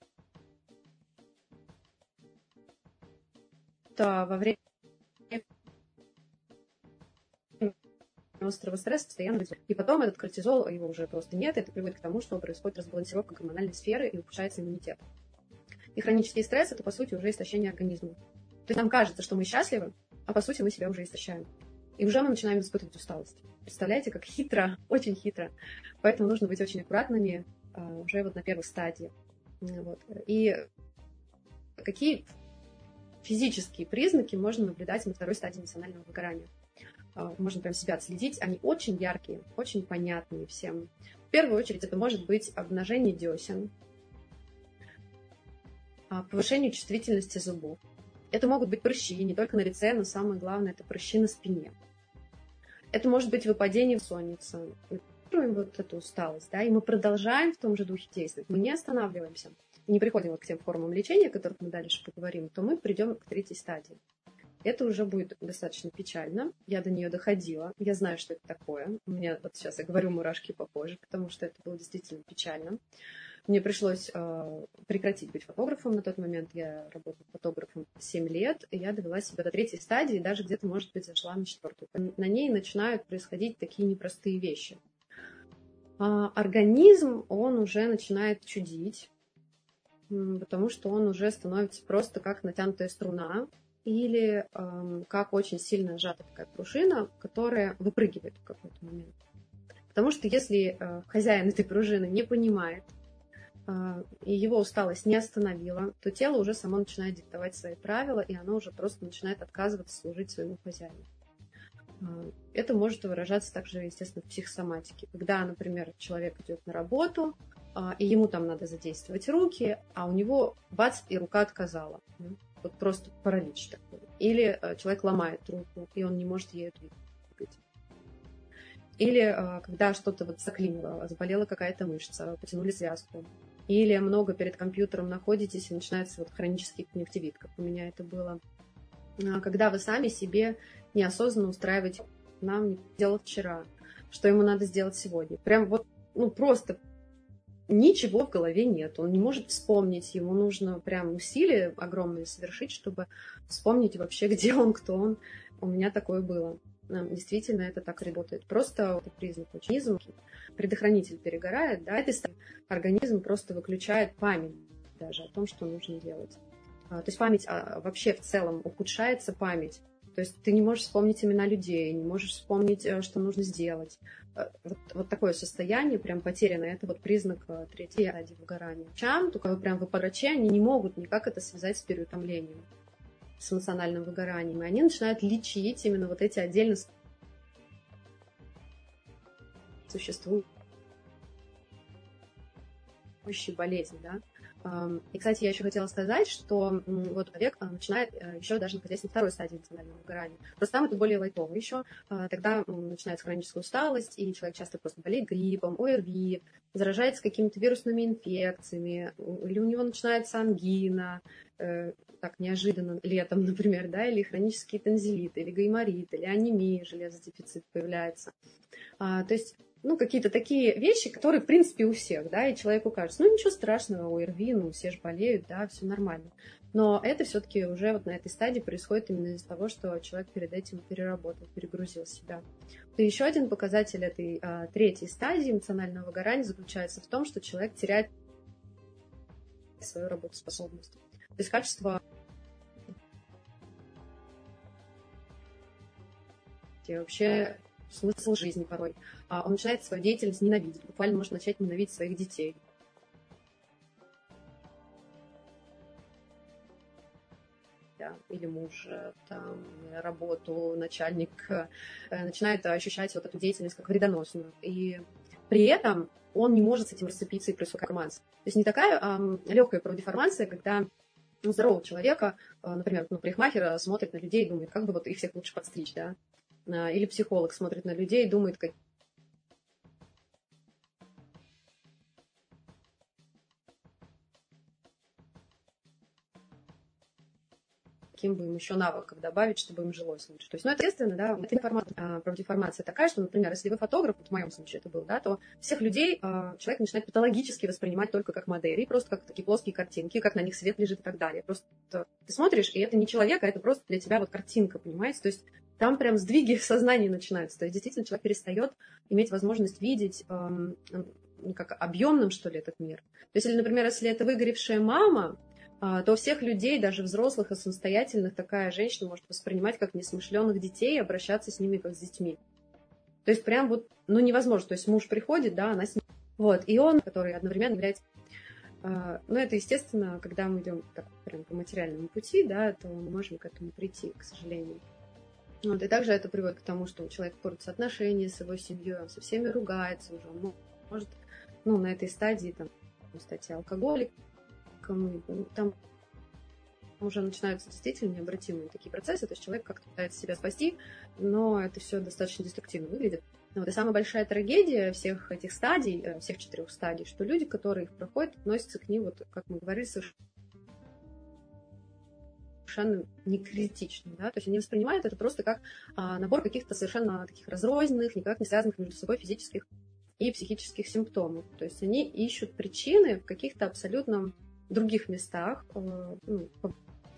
во время острого стресса постоянно идет. И потом этот кортизол, его уже просто нет, это приводит к тому, что происходит разбалансировка гормональной сферы и ухудшается иммунитет. И хронический стресс – это, по сути, уже истощение организма. То есть нам кажется, что мы счастливы, а по сути мы себя уже истощаем. И уже мы начинаем испытывать усталость. Представляете, как хитро, очень хитро. Поэтому нужно быть очень аккуратными а, уже вот на первой стадии. Вот. И какие физические признаки можно наблюдать на второй стадии эмоционального выгорания? Можно прям себя отследить. Они очень яркие, очень понятные всем. В первую очередь это может быть обнажение десен, повышение чувствительности зубов. Это могут быть прыщи, не только на лице, но самое главное это прыщи на спине. Это может быть выпадение бессонницы. Мы вот эту усталость, да, и мы продолжаем в том же духе действовать. Мы не останавливаемся. Не приходим вот к тем формам лечения, о которых мы дальше поговорим, то мы придем к третьей стадии. Это уже будет достаточно печально. Я до нее доходила. Я знаю, что это такое. У меня вот сейчас я говорю мурашки по коже, потому что это было действительно печально. Мне пришлось э, прекратить быть фотографом на тот момент. Я работала фотографом семь лет, и я довела себя до третьей стадии, даже где-то, может быть, зашла на четвертую. На ней начинают происходить такие непростые вещи. А организм, он уже начинает чудить, потому что он уже становится просто как натянутая струна или э, как очень сильно сжата такая пружина, которая выпрыгивает в какой-то момент. Потому что если э, хозяин этой пружины не понимает, э, и его усталость не остановила, то тело уже само начинает диктовать свои правила, и оно уже просто начинает отказываться служить своему хозяину. Э, это может выражаться также, естественно, в психосоматике. Когда, например, человек идет на работу, и ему там надо задействовать руки, а у него бац, и рука отказала. Вот просто паралич такой. Или человек ломает руку, и он не может ею двигать. Или э, когда что-то вот заклинило, заболела какая-то мышца, потянули связку. Или много перед компьютером находитесь, и начинается вот хронический конъюнктивит, как у меня это было. А, когда вы сами себе неосознанно устраиваете, нам не сделал вчера, что ему надо сделать сегодня. Прям вот, ну просто ничего в голове нет, он не может вспомнить, ему нужно прям усилия огромные совершить, чтобы вспомнить вообще, где он, кто он. У меня такое было. Действительно, это так работает. Просто это признак организма. Предохранитель перегорает, да, это организм просто выключает память даже о том, что нужно делать. То есть память вообще в целом ухудшается память. То есть ты не можешь вспомнить имена людей, не можешь вспомнить, что нужно сделать. Вот, вот такое состояние прям потерянное, это вот признак третьей стадии выгорания. Чам, только прям врачи, они не могут никак это связать с переутомлением, с эмоциональным выгоранием. И они начинают лечить именно вот эти отдельно существующие болезни, да. И, кстати, я еще хотела сказать, что вот человек начинает еще даже находясь на второй стадии эмоционального выгорания. Просто там это более лайтово еще. Тогда начинается хроническая усталость, и человек часто просто болеет гриппом, ОРВИ, заражается какими-то вирусными инфекциями, или у него начинается ангина, так неожиданно летом, например, да, или хронические танзелиты, или гайморит, или анемия, железодефицит появляется. То есть ну, какие-то такие вещи, которые, в принципе, у всех, да, и человеку кажется, ну, ничего страшного, ОРВИ, ну, все же болеют, да, все нормально. Но это все-таки уже вот на этой стадии происходит именно из-за того, что человек перед этим переработал, перегрузил себя. И еще один показатель этой а, третьей стадии эмоционального выгорания заключается в том, что человек теряет свою работоспособность. То есть качество вообще смысл жизни порой. Он начинает свою деятельность ненавидеть, буквально может начать ненавидеть своих детей. Да, или муж, там, работу, начальник, начинает ощущать вот эту деятельность как вредоносную. И при этом он не может с этим расцепиться, и происходит деформация. То есть не такая а, легкая деформация, когда у здорового человека, например, ну, парикмахер смотрит на людей и думает, как бы вот их всех лучше подстричь, да. Или психолог смотрит на людей и думает, как... каким бы им еще навыков добавить, чтобы им жилось лучше. То есть, ну, это естественно, да, это информация, профдеформация такая, что, например, если вы фотограф, вот в моем случае это был, да, то всех людей человек начинает патологически воспринимать только как модели, просто как такие плоские картинки, как на них свет лежит и так далее. Просто ты смотришь, и это не человек, а это просто для тебя вот картинка, понимаете? То есть там прям сдвиги в сознании начинаются. То есть действительно человек перестает иметь возможность видеть эм, как объемным, что ли, этот мир. То есть, или, например, если это выгоревшая мама, э, то всех людей, даже взрослых и самостоятельных, такая женщина может воспринимать как несмышленых детей и обращаться с ними как с детьми. То есть прям вот, ну, невозможно. То есть муж приходит, да, она с ним. Вот, и он, который одновременно является... Э, ну, это, естественно, когда мы идем так, прям по материальному пути, да, то мы можем к этому прийти, к сожалению. Вот, и также это приводит к тому, что у человека портятся отношения с его семьей, он со всеми ругается уже, он может, ну, на этой стадии, там, стать алкоголиком, там уже начинаются действительно необратимые такие процессы, то есть человек как-то пытается себя спасти, но это все достаточно деструктивно выглядит. Вот, и самая большая трагедия всех этих стадий, всех четырех стадий, что люди, которые их проходят, относятся к ним, вот, как мы говорили, совершенно совершенно не критично, да, то есть они воспринимают это просто как а, набор каких-то совершенно таких разрозненных, никак не связанных между собой физических и психических симптомов. То есть они ищут причины в каких-то абсолютно других местах, э, ну, по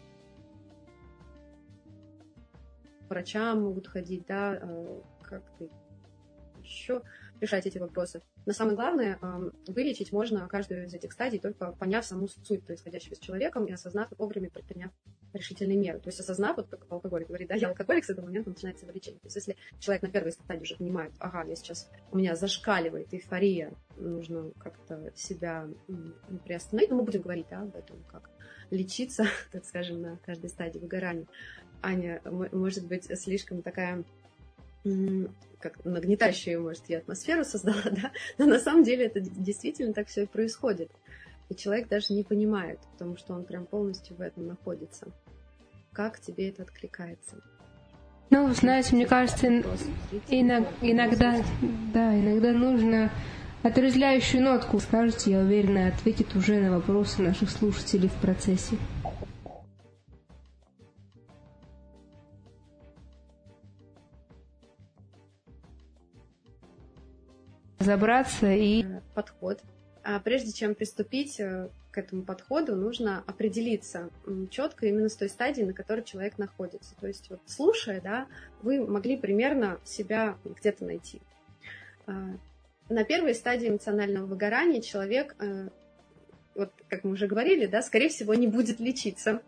врачам могут ходить, да, э, как-то еще решать эти вопросы. Но самое главное, э, вылечить можно каждую из этих стадий, только поняв саму суть происходящего с человеком и осознав, вовремя предприняв решительные меры. То есть осознав, вот как алкоголик говорит, да, я алкоголик, с этого момента начинается его лечение. То есть если человек на первой стадии уже понимает, ага, я сейчас, у меня зашкаливает эйфория, нужно как-то себя приостановить, но мы будем говорить, да, об этом, как лечиться, так скажем, на каждой стадии выгорания. Аня, может быть, слишком такая как нагнетающую, может, я атмосферу создала, да, но на самом деле это действительно так все и происходит. И человек даже не понимает, потому что он прям полностью в этом находится. Как тебе это откликается? Ну, знаете, мне кажется, иногда, да, иногда нужно отрезвляющую нотку, скажете, я уверена, ответит уже на вопросы наших слушателей в процессе. Разобраться и... Подход. А прежде чем приступить к этому подходу, нужно определиться четко именно с той стадией, на которой человек находится. То есть, вот, слушая, да, вы могли примерно себя где-то найти. На первой стадии эмоционального выгорания человек, вот как мы уже говорили, да, скорее всего, не будет лечиться.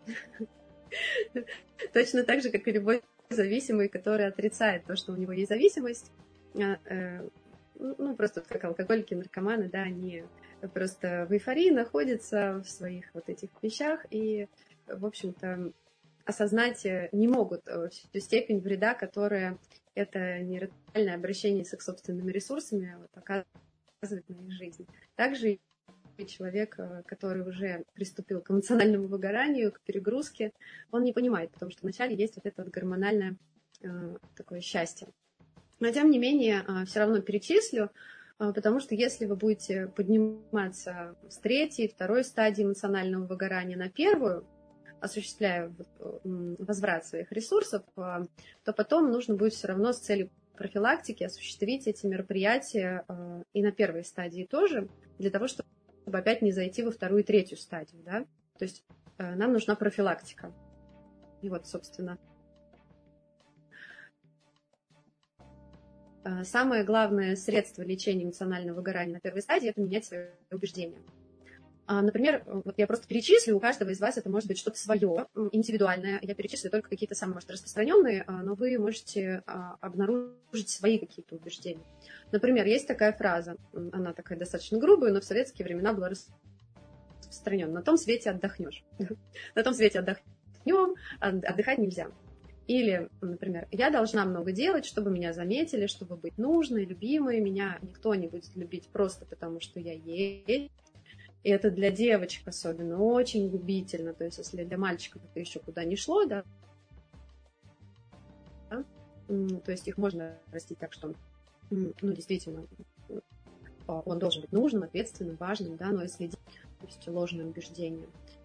Точно так же, как и любой зависимый, который отрицает то, что у него есть зависимость. Ну, просто как алкоголики, наркоманы, да, они просто в эйфории находятся в своих вот этих вещах и, в общем-то, осознать не могут всю степень вреда, которая это нерациональное обращение с их собственными ресурсами вот, оказывает на их жизнь. Также и человек, который уже приступил к эмоциональному выгоранию, к перегрузке, он не понимает, потому что вначале есть вот это вот гормональное э, такое счастье. Но, тем не менее, все равно перечислю, потому что если вы будете подниматься с третьей, второй стадии эмоционального выгорания на первую, осуществляя возврат своих ресурсов, то потом нужно будет все равно с целью профилактики осуществить эти мероприятия и на первой стадии тоже, для того, чтобы опять не зайти во вторую и третью стадию. Да? То есть нам нужна профилактика. И вот, собственно, самое главное средство лечения эмоционального выгорания на первой стадии – это менять свои убеждения. Например, вот я просто перечислю, у каждого из вас это может быть что-то свое, индивидуальное. Я перечислю только какие-то самые, может, распространенные, но вы можете обнаружить свои какие-то убеждения. Например, есть такая фраза, она такая достаточно грубая, но в советские времена была распространена. На том свете отдохнешь. На том свете отдохнем, отдыхать нельзя. Или, например, я должна много делать, чтобы меня заметили, чтобы быть нужной, любимой. Меня никто не будет любить просто потому, что я есть. И это для девочек особенно очень губительно. То есть, если для мальчиков это еще куда ни шло, да, да? То есть их можно растить так, что, ну, действительно, он должен быть нужным, ответственным, важным, да, но если то есть ложное убеждение.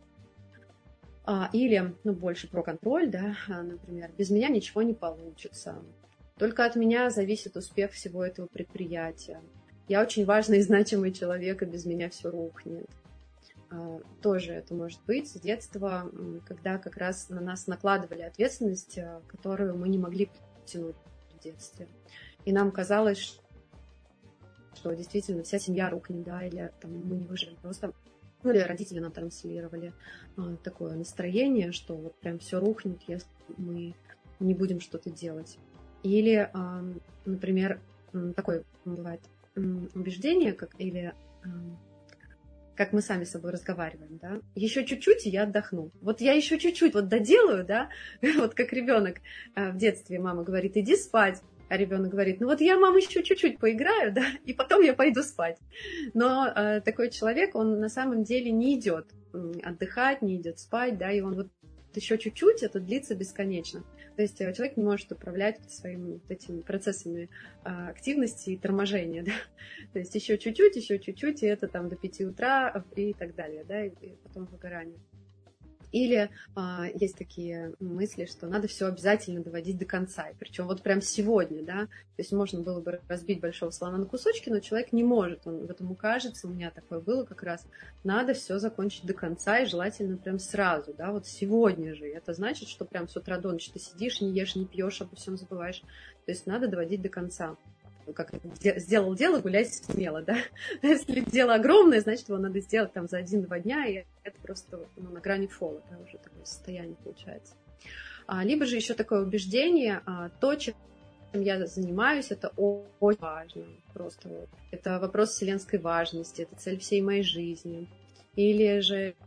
Или, ну, больше про контроль, да, например, без меня ничего не получится. Только от меня зависит успех всего этого предприятия. Я очень важный и значимый человек, и без меня все рухнет. Тоже это может быть с детства, когда как раз на нас накладывали ответственность, которую мы не могли потянуть в детстве. И нам казалось, что действительно вся семья рухнет, да, или там, мы не выживем просто. Ну, или родители нам транслировали а, такое настроение, что вот прям все рухнет, если мы не будем что-то делать. Или, а, например, такое бывает убеждение, как, или а, как мы сами с собой разговариваем, да, еще чуть-чуть, и я отдохну. Вот я еще чуть-чуть вот доделаю, да, вот как ребенок а, в детстве мама говорит, иди спать. А ребенок говорит, ну вот я, мама, еще чуть-чуть поиграю, да, и потом я пойду спать. Но э, такой человек, он на самом деле не идет отдыхать, не идет спать, да, и он вот еще чуть-чуть, это длится бесконечно. То есть человек не может управлять своими вот этими процессами э, активности и торможения, да. То есть еще чуть-чуть, еще чуть-чуть, и это там до пяти утра и так далее, да, и, и потом выгорание. Или а, есть такие мысли, что надо все обязательно доводить до конца. И причем вот прям сегодня, да. То есть можно было бы разбить большого слона на кусочки, но человек не может. Он в этом укажется. У меня такое было как раз. Надо все закончить до конца и желательно прям сразу, да, вот сегодня же. И это значит, что прям с утра до ночи ты сидишь, не ешь, не пьешь, обо всем забываешь. То есть надо доводить до конца. Как сделал дело, гуляй смело, да. Если дело огромное, значит, его надо сделать там за один-два дня, и это просто ну, на грани фола, да, уже такое состояние получается. А, либо же еще такое убеждение, а, то, чем я занимаюсь, это очень важно, просто вот. Это вопрос вселенской важности, это цель всей моей жизни. Или же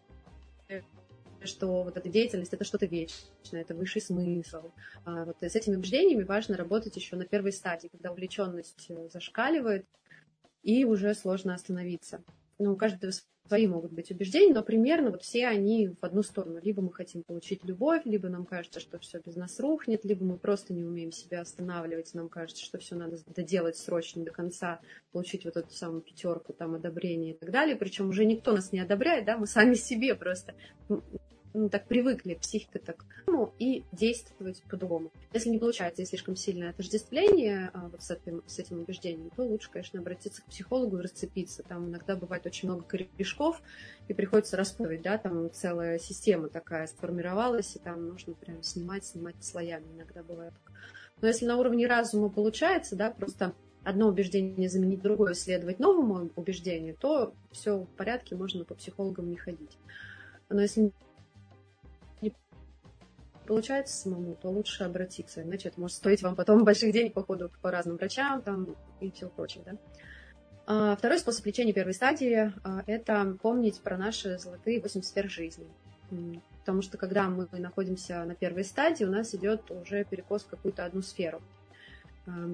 что вот эта деятельность – это что-то вечное, это высший смысл. А вот с этими убеждениями важно работать еще на первой стадии, когда увлеченность зашкаливает, и уже сложно остановиться. Ну, у каждого свои могут быть убеждения, но примерно вот все они в одну сторону. Либо мы хотим получить любовь, либо нам кажется, что все без нас рухнет, либо мы просто не умеем себя останавливать, нам кажется, что все надо доделать срочно до конца, получить вот эту самую пятерку, там, одобрение и так далее. Причем уже никто нас не одобряет, да, мы сами себе просто ну, так привыкли, психика так, ну, и действовать по-другому. Если не получается, есть слишком сильное отождествление а, вот с этим, с этим убеждением, то лучше, конечно, обратиться к психологу и расцепиться. Там иногда бывает очень много корешков, и приходится распутывать, да, там целая система такая сформировалась, и там нужно прям снимать, снимать слоями, иногда бывает. Но если на уровне разума получается, да, просто одно убеждение заменить другое, следовать новому убеждению, то все в порядке, можно по психологам не ходить. Но если получается самому, то лучше обратиться, иначе это может стоить вам потом больших денег по ходу по разным врачам там, и все прочее. Да? А, второй способ лечения первой стадии а, – это помнить про наши золотые восемь сфер жизни. Потому что когда мы находимся на первой стадии, у нас идет уже перекос в какую-то одну сферу. А,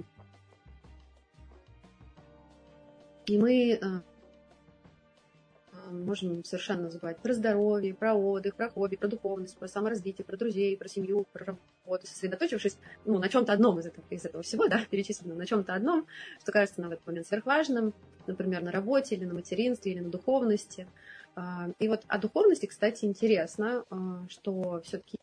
и мы можем совершенно забывать про здоровье, про отдых, про хобби, про духовность, про саморазвитие, про друзей, про семью, про работу, сосредоточившись ну, на чем-то одном из этого, из этого всего, да, перечислено на чем-то одном, что кажется нам в этот момент сверхважным, например, на работе или на материнстве или на духовности. И вот о духовности, кстати, интересно, что все-таки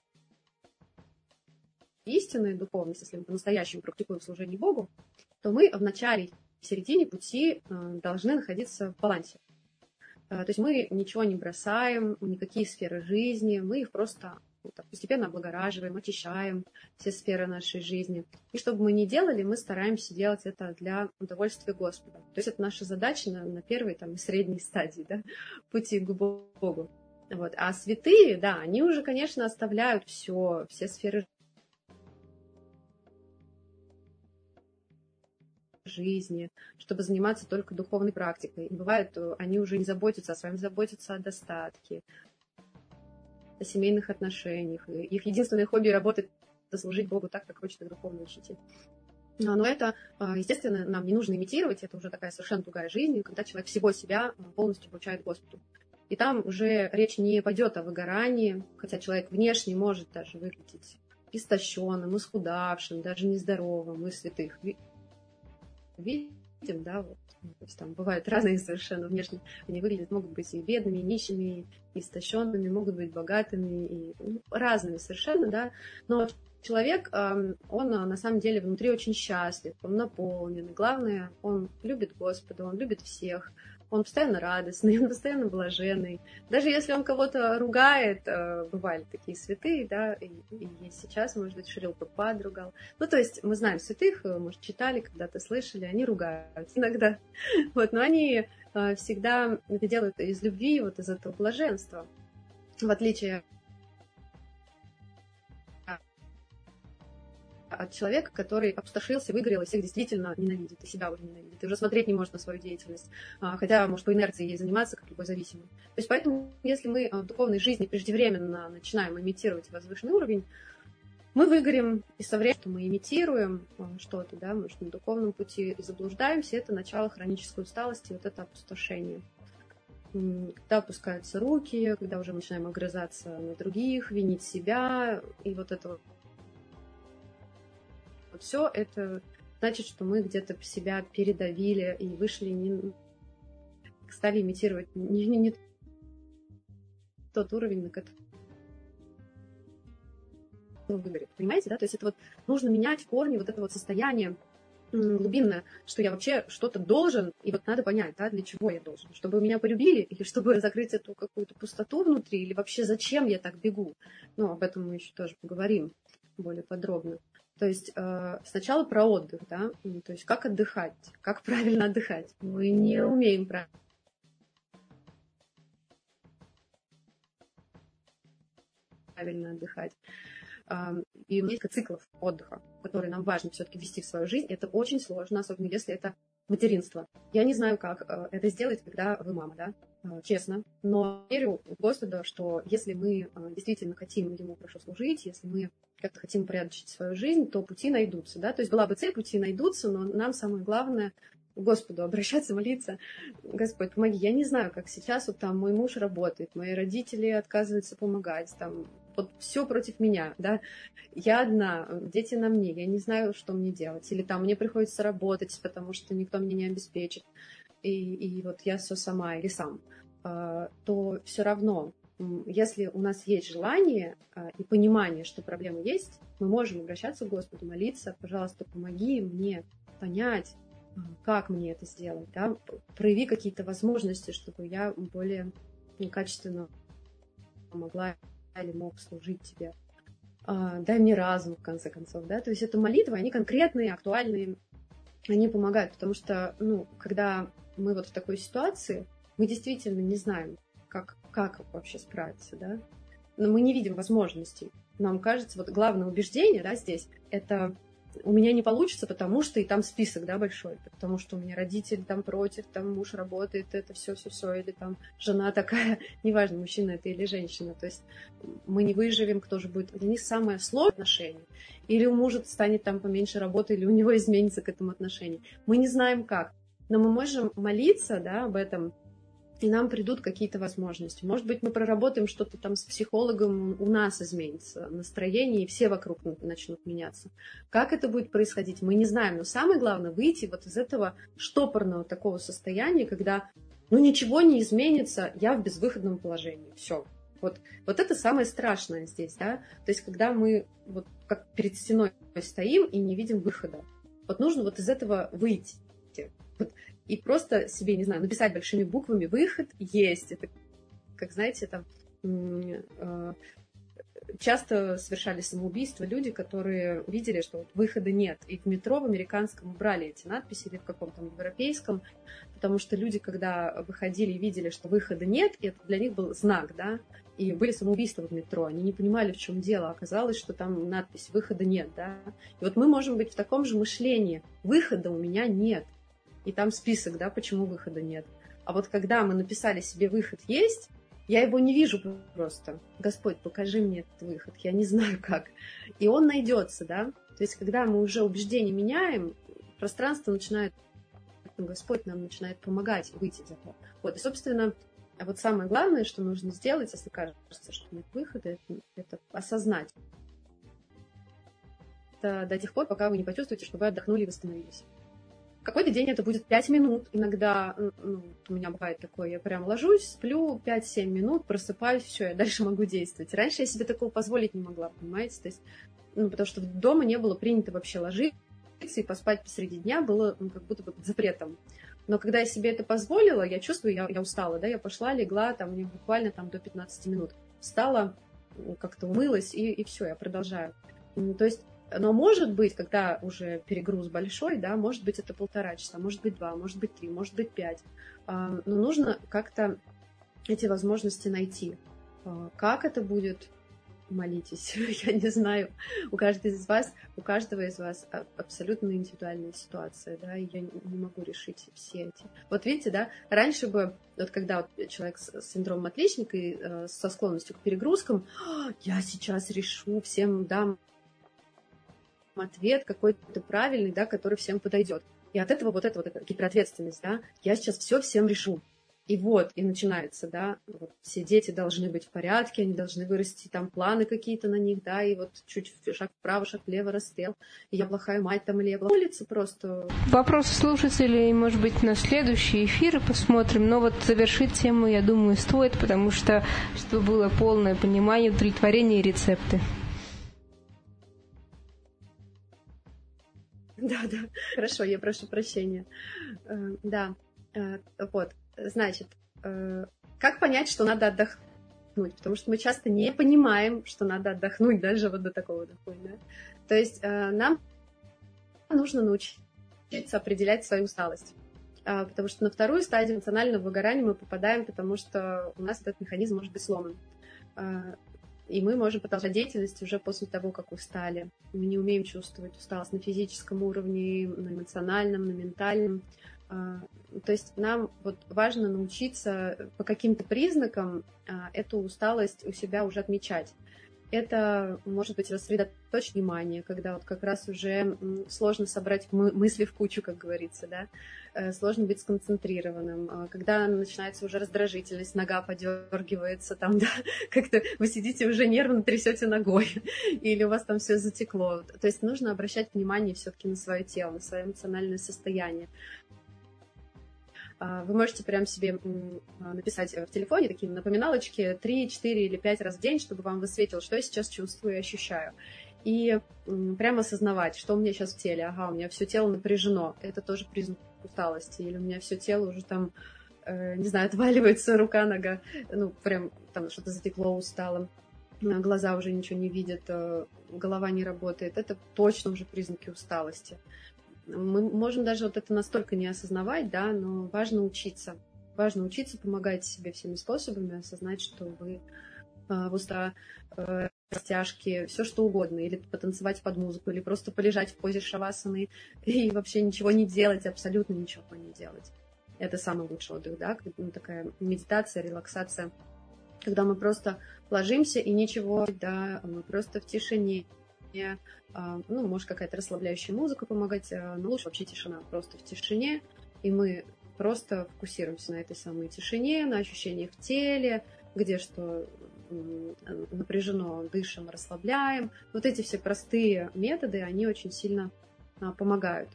истинная духовность, если мы по-настоящему практикуем служение Богу, то мы в начале, в середине пути должны находиться в балансе. То есть мы ничего не бросаем, никакие сферы жизни, мы их просто ну, так, постепенно облагораживаем, очищаем все сферы нашей жизни. И что бы мы ни делали, мы стараемся делать это для удовольствия Господа. То есть это наша задача на, на первой там, и средней стадии да, пути к Богу. Вот. А святые, да, они уже, конечно, оставляют все, все сферы жизни, чтобы заниматься только духовной практикой. И бывает, они уже не заботятся о своем, заботятся о достатке, о семейных отношениях. И их единственное хобби работать, это служить Богу так, как хочет их духовный учитель. Но это, естественно, нам не нужно имитировать, это уже такая совершенно другая жизнь, когда человек всего себя полностью получает Господу. И там уже речь не пойдет о выгорании, хотя человек внешне может даже выглядеть истощенным, исхудавшим, даже нездоровым, и святых видим, да, вот, то есть там бывают разные совершенно внешне, они выглядят, могут быть и бедными, и нищими, и истощенными, могут быть богатыми, и ну, разными совершенно, да, но человек, он на самом деле внутри очень счастлив, он наполнен, и главное, он любит Господа, он любит всех, он постоянно радостный, он постоянно блаженный. Даже если он кого-то ругает, бывали такие святые, да, и, и сейчас, может быть, Шрила Прабхупада ругал. Ну, то есть мы знаем святых, может, читали, когда-то слышали, они ругаются иногда. Вот, но они всегда это делают из любви, вот из этого блаженства. В отличие от человека, который опустошился, выгорел и всех действительно ненавидит, и себя уже ненавидит, и уже смотреть не может на свою деятельность, хотя, может, по инерции ей заниматься, как любой зависимый. То есть поэтому, если мы в духовной жизни преждевременно начинаем имитировать возвышенный уровень, мы выгорим, и со временем, что мы имитируем что-то, да, может, на духовном пути и заблуждаемся, это начало хронической усталости, вот это опустошение. Когда опускаются руки, когда уже мы начинаем огрызаться на других, винить себя, и вот это вот все это значит, что мы где-то себя передавили и вышли, не, стали имитировать не, не, не тот уровень, на который выгорит. Понимаете, да? То есть это вот нужно менять в корне вот это вот состояние глубинное, что я вообще что-то должен, и вот надо понять, да, для чего я должен. Чтобы меня полюбили, или чтобы закрыть эту какую-то пустоту внутри, или вообще зачем я так бегу. Ну, об этом мы еще тоже поговорим более подробно. То есть э, сначала про отдых, да, то есть как отдыхать, как правильно отдыхать. Мы не умеем правильно отдыхать. Э, и у нас есть несколько циклов отдыха, которые нам важно все-таки ввести в свою жизнь. Это очень сложно, особенно если это материнство. Я не знаю, как э, это сделать, когда вы мама, да, э, честно. Но верю в Господа, что если мы э, действительно хотим Ему хорошо служить, если мы как-то хотим упорядочить свою жизнь, то пути найдутся, да, то есть была бы цель, пути найдутся, но нам самое главное к Господу обращаться, молиться. Господь, помоги. Я не знаю, как сейчас вот там мой муж работает, мои родители отказываются помогать, там вот все против меня, да. Я одна, дети на мне, я не знаю, что мне делать. Или там мне приходится работать, потому что никто меня не обеспечит. И, и вот я все сама или сам. То все равно, если у нас есть желание и понимание, что проблема есть, мы можем обращаться к Господу, молиться, пожалуйста, помоги мне понять, как мне это сделать, да? Прояви какие-то возможности, чтобы я более качественно могла или мог служить тебе. Дай мне разум, в конце концов, да? То есть это молитвы, они конкретные, актуальные, они помогают, потому что, ну, когда мы вот в такой ситуации, мы действительно не знаем, как, как вообще справиться, да? Но мы не видим возможностей. Нам кажется, вот главное убеждение, да, здесь, это у меня не получится, потому что и там список, да, большой, потому что у меня родители там против, там муж работает, это все-все-все, или там жена такая, неважно, мужчина это или женщина, то есть мы не выживем, кто же будет, для них самое сложное отношение, или у мужа станет там поменьше работы, или у него изменится к этому отношению, мы не знаем как, но мы можем молиться, да, об этом, и нам придут какие-то возможности. Может быть, мы проработаем что-то там с психологом, у нас изменится настроение, и все вокруг начнут меняться. Как это будет происходить, мы не знаем. Но самое главное, выйти вот из этого штопорного такого состояния, когда ну ничего не изменится, я в безвыходном положении. Все. Вот, вот это самое страшное здесь, да. То есть, когда мы вот как перед стеной стоим и не видим выхода. Вот нужно вот из этого выйти. Вот. И просто себе, не знаю, написать большими буквами «выход есть». Это, как знаете, там часто совершали самоубийство люди, которые видели, что вот выхода нет. И в метро в американском убрали эти надписи или в каком-то европейском, потому что люди, когда выходили и видели, что выхода нет, это для них был знак, да, и были самоубийства в метро, они не понимали, в чем дело, оказалось, что там надпись «выхода нет», да. И вот мы можем быть в таком же мышлении «выхода у меня нет». И там список, да, почему выхода нет. А вот когда мы написали себе «выход есть», я его не вижу просто. Господь, покажи мне этот выход, я не знаю как. И он найдется, да. То есть, когда мы уже убеждение меняем, пространство начинает, Господь нам начинает помогать выйти из этого. Вот, и, собственно, вот самое главное, что нужно сделать, если кажется, что нет выхода, это, это осознать. Это до тех пор, пока вы не почувствуете, что вы отдохнули и восстановились. Какой-то день это будет пять минут. Иногда ну, у меня бывает такое, я прям ложусь, сплю пять-семь минут, просыпаюсь, все, я дальше могу действовать. Раньше я себе такого позволить не могла, понимаете? То есть, ну, потому что дома не было принято вообще ложиться и поспать посреди дня было ну, как будто бы под запретом. Но когда я себе это позволила, я чувствую, я, я устала, да, я пошла, легла, там, мне буквально там до пятнадцати минут. Встала, как-то умылась, и, и все, я продолжаю. То есть но может быть, когда уже перегруз большой, да, может быть, это полтора часа, может быть, два, может быть, три, может быть, пять. Но нужно как-то эти возможности найти. Как это будет? Молитесь. Я не знаю. У каждого из вас, у каждого из вас абсолютно индивидуальная ситуация, да, и я не могу решить все эти. Вот видите, да, раньше бы, вот когда вот человек с синдромом отличника и со склонностью к перегрузкам, я сейчас решу, всем дам ответ какой-то правильный, да, который всем подойдет. И от этого вот эта вот эта гиперответственность, да, я сейчас все всем решу. И вот, и начинается, да, вот, все дети должны быть в порядке, они должны вырасти, там планы какие-то на них, да, и вот чуть шаг вправо, шаг влево расстрел, и я плохая мать там, или я плохая улица просто. Вопросы слушателей, может быть, на следующие эфиры посмотрим, но вот завершить тему, я думаю, стоит, потому что, чтобы было полное понимание, удовлетворение и рецепты. Да, да, хорошо, я прошу прощения. Да, вот, значит, как понять, что надо отдохнуть? Потому что мы часто не понимаем, что надо отдохнуть, даже вот до такого дохода. Да? То есть нам нужно научиться определять свою усталость. Потому что на вторую стадию эмоционального выгорания мы попадаем, потому что у нас этот механизм может быть сломан. И мы можем продолжать деятельность уже после того, как устали. Мы не умеем чувствовать усталость на физическом уровне, на эмоциональном, на ментальном. То есть нам вот важно научиться по каким-то признакам эту усталость у себя уже отмечать. Это может быть рассредоточить внимание, когда вот как раз уже сложно собрать мы- мысли в кучу, как говорится, да, сложно быть сконцентрированным, когда начинается уже раздражительность, нога подергивается, там, да, как-то вы сидите уже нервно трясете ногой, или у вас там все затекло. То есть нужно обращать внимание все-таки на свое тело, на свое эмоциональное состояние. Вы можете прям себе написать в телефоне такие напоминалочки три, четыре или пять раз в день, чтобы вам высветило, что я сейчас чувствую и ощущаю. И прямо осознавать, что у меня сейчас в теле. Ага, у меня все тело напряжено. Это тоже признак усталости. Или у меня все тело уже там, не знаю, отваливается рука, нога. Ну, прям там что-то затекло, устало. Глаза уже ничего не видят, голова не работает. Это точно уже признаки усталости. Мы можем даже вот это настолько не осознавать, да, но важно учиться. Важно учиться помогать себе всеми способами, осознать, что вы э, в уста, э, растяжки, все что угодно, или потанцевать под музыку, или просто полежать в позе шавасаны и вообще ничего не делать, абсолютно ничего не делать. Это самый лучший отдых, да, ну, такая медитация, релаксация, когда мы просто ложимся и ничего, да, мы просто в тишине. Ну, может, какая-то расслабляющая музыка помогать, но лучше вообще тишина, просто в тишине, и мы просто фокусируемся на этой самой тишине, на ощущениях в теле, где что напряжено, дышим, расслабляем. Вот эти все простые методы, они очень сильно помогают.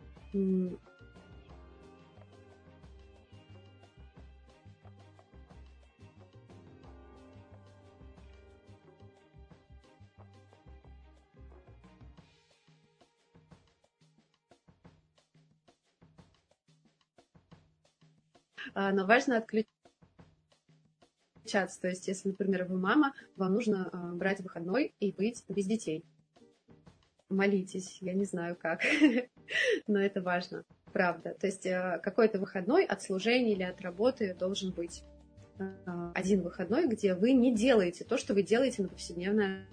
Но важно отключаться. То есть, если, например, вы мама, вам нужно брать выходной и быть без детей. Молитесь, я не знаю как, но это важно, правда. То есть, какой-то выходной от служения или от работы должен быть. Один выходной, где вы не делаете то, что вы делаете на повседневное.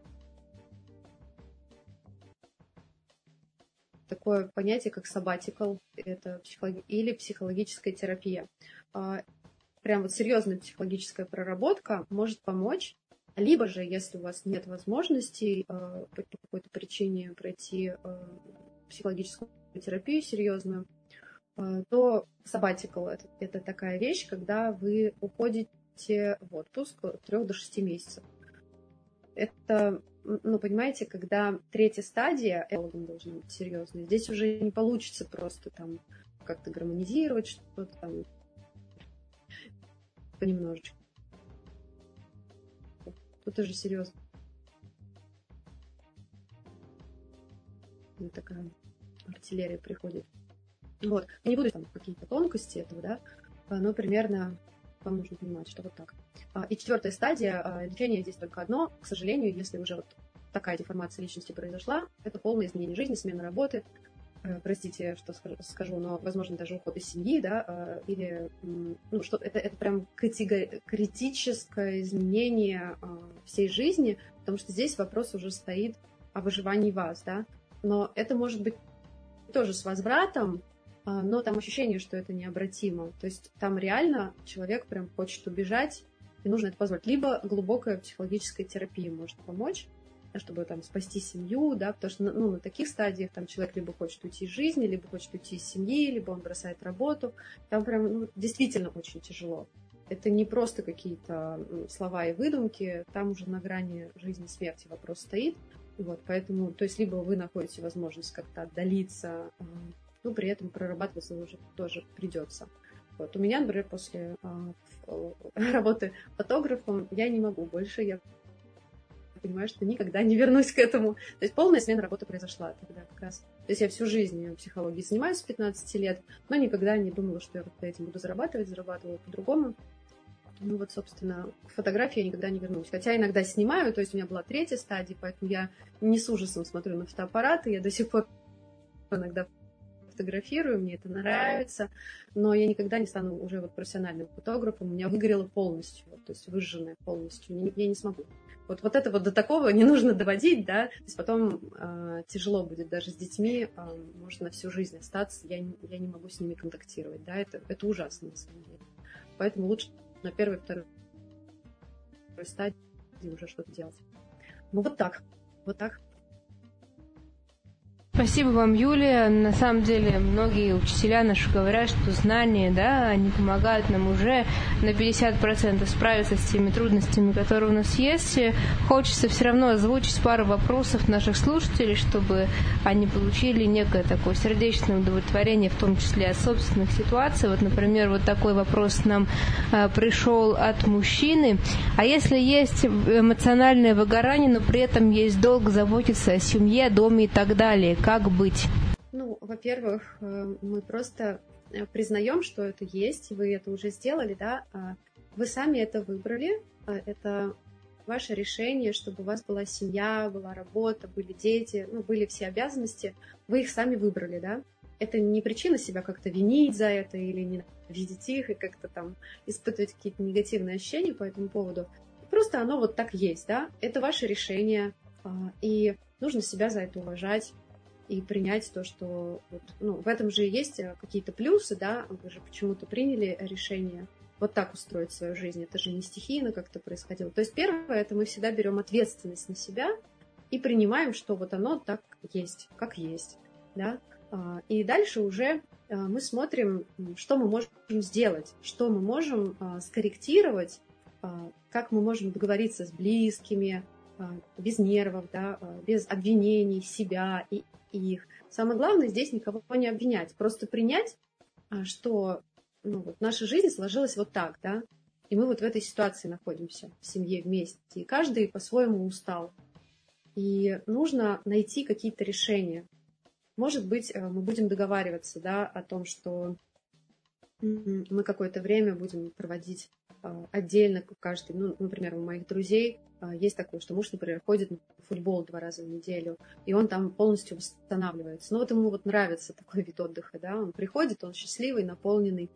Такое понятие, как sabbatical, это психолог... или психологическая терапия. Прям вот серьезная психологическая проработка может помочь. Либо же, если у вас нет возможности по какой-то причине пройти психологическую терапию серьезную, то sabbatical это, это такая вещь, когда вы уходите в отпуск от трёх до шести месяцев. Это, ну, понимаете, когда третья стадия, психологом должна быть серьезной, здесь уже не получится просто там как-то гармонизировать что-то там понемножечку. Тут уже серьезно. Вот такая артиллерия приходит. Вот. Я не буду там какие-то тонкости этого, да, но примерно вам нужно понимать, что вот так. И четвертая стадия, лечения здесь только одно. К сожалению, если уже вот такая деформация личности произошла, это полное изменение жизни, смена работы, простите, что скажу, но, возможно, даже уход из семьи, да, или, ну, что это, это прям критическое изменение всей жизни, потому что здесь вопрос уже стоит о выживании вас, да, но это может быть тоже с возвратом, но там ощущение, что это необратимо. То есть там реально человек прям хочет убежать, и нужно это позволить. Либо глубокая психологическая терапия может помочь, чтобы там спасти семью, да, потому что ну, на таких стадиях там человек либо хочет уйти из жизни, либо хочет уйти из семьи, либо он бросает работу. Там прям ну, действительно очень тяжело. Это не просто какие-то слова и выдумки, там уже на грани жизни и смерти вопрос стоит. Вот, поэтому, то есть, либо вы находите возможность как-то отдалиться, но при этом прорабатываться уже тоже придется. Вот. У меня, например, после а, работы фотографом я не могу больше, я понимаю, что никогда не вернусь к этому. То есть полная смена работы произошла тогда как раз. То есть я всю жизнь психологией занимаюсь с пятнадцати лет, но никогда не думала, что я вот этим буду зарабатывать, зарабатывала по-другому. Ну вот, собственно, к фотографии я никогда не вернусь. Хотя иногда снимаю, то есть у меня была третья стадия, поэтому я не с ужасом смотрю на фотоаппараты, я до сих пор иногда фотографирую, мне это нравится, но я никогда не стану уже вот профессиональным фотографом, у меня выгорело полностью, то есть выжженное полностью, я не, я не смогу. Вот, вот это вот до такого не нужно доводить, да, то есть потом э, тяжело будет даже с детьми, э, может на всю жизнь остаться, я, я не могу с ними контактировать, да, это, это ужасно на самом деле. Поэтому лучше на первой, второй стадии уже что-то делать. Ну вот так, вот так. Спасибо вам, Юлия. На самом деле, многие учителя наши говорят, что знания, да, они помогают нам уже на пятьдесят процентов справиться с теми трудностями, которые у нас есть. Хочется все равно озвучить пару вопросов наших слушателей, чтобы они получили некое такое сердечное удовлетворение, в том числе от собственных ситуаций. Вот, например, вот такой вопрос нам а, пришел от мужчины. А если есть эмоциональное выгорание, но при этом есть долг заботиться о семье, доме и так далее, как быть? Ну, во-первых, мы просто признаем, что это есть, вы это уже сделали, да, вы сами это выбрали, это ваше решение, чтобы у вас была семья, была работа, были дети, ну, были все обязанности, вы их сами выбрали, да. Это не причина себя как-то винить за это или ненавидеть их и как-то там испытывать какие-то негативные ощущения по этому поводу. Просто оно вот так есть, да, это ваше решение, и нужно себя за это уважать. И принять то, что вот, ну, в этом же есть какие-то плюсы, да, вы же почему-то приняли решение вот так устроить свою жизнь, это же не стихийно как-то происходило. То есть первое, это мы всегда берем ответственность на себя и принимаем, что вот оно так есть, как есть, да, и дальше уже мы смотрим, что мы можем сделать, что мы можем скорректировать, как мы можем договориться с близкими, без нервов, да, без обвинений себя и их. Самое главное здесь никого не обвинять, просто принять, что ну, вот наша жизнь сложилась вот так, да, и мы вот в этой ситуации находимся в семье вместе, и каждый по-своему устал. И нужно найти какие-то решения. Может быть, мы будем договариваться, да, о том, что мы какое-то время будем проводить отдельно каждый, ну, например, у моих друзей есть такое, что муж, например, ходит на футбол два раза в неделю, и он там полностью восстанавливается. Ну, вот ему вот нравится такой вид отдыха, да, он приходит, он счастливый, наполненный.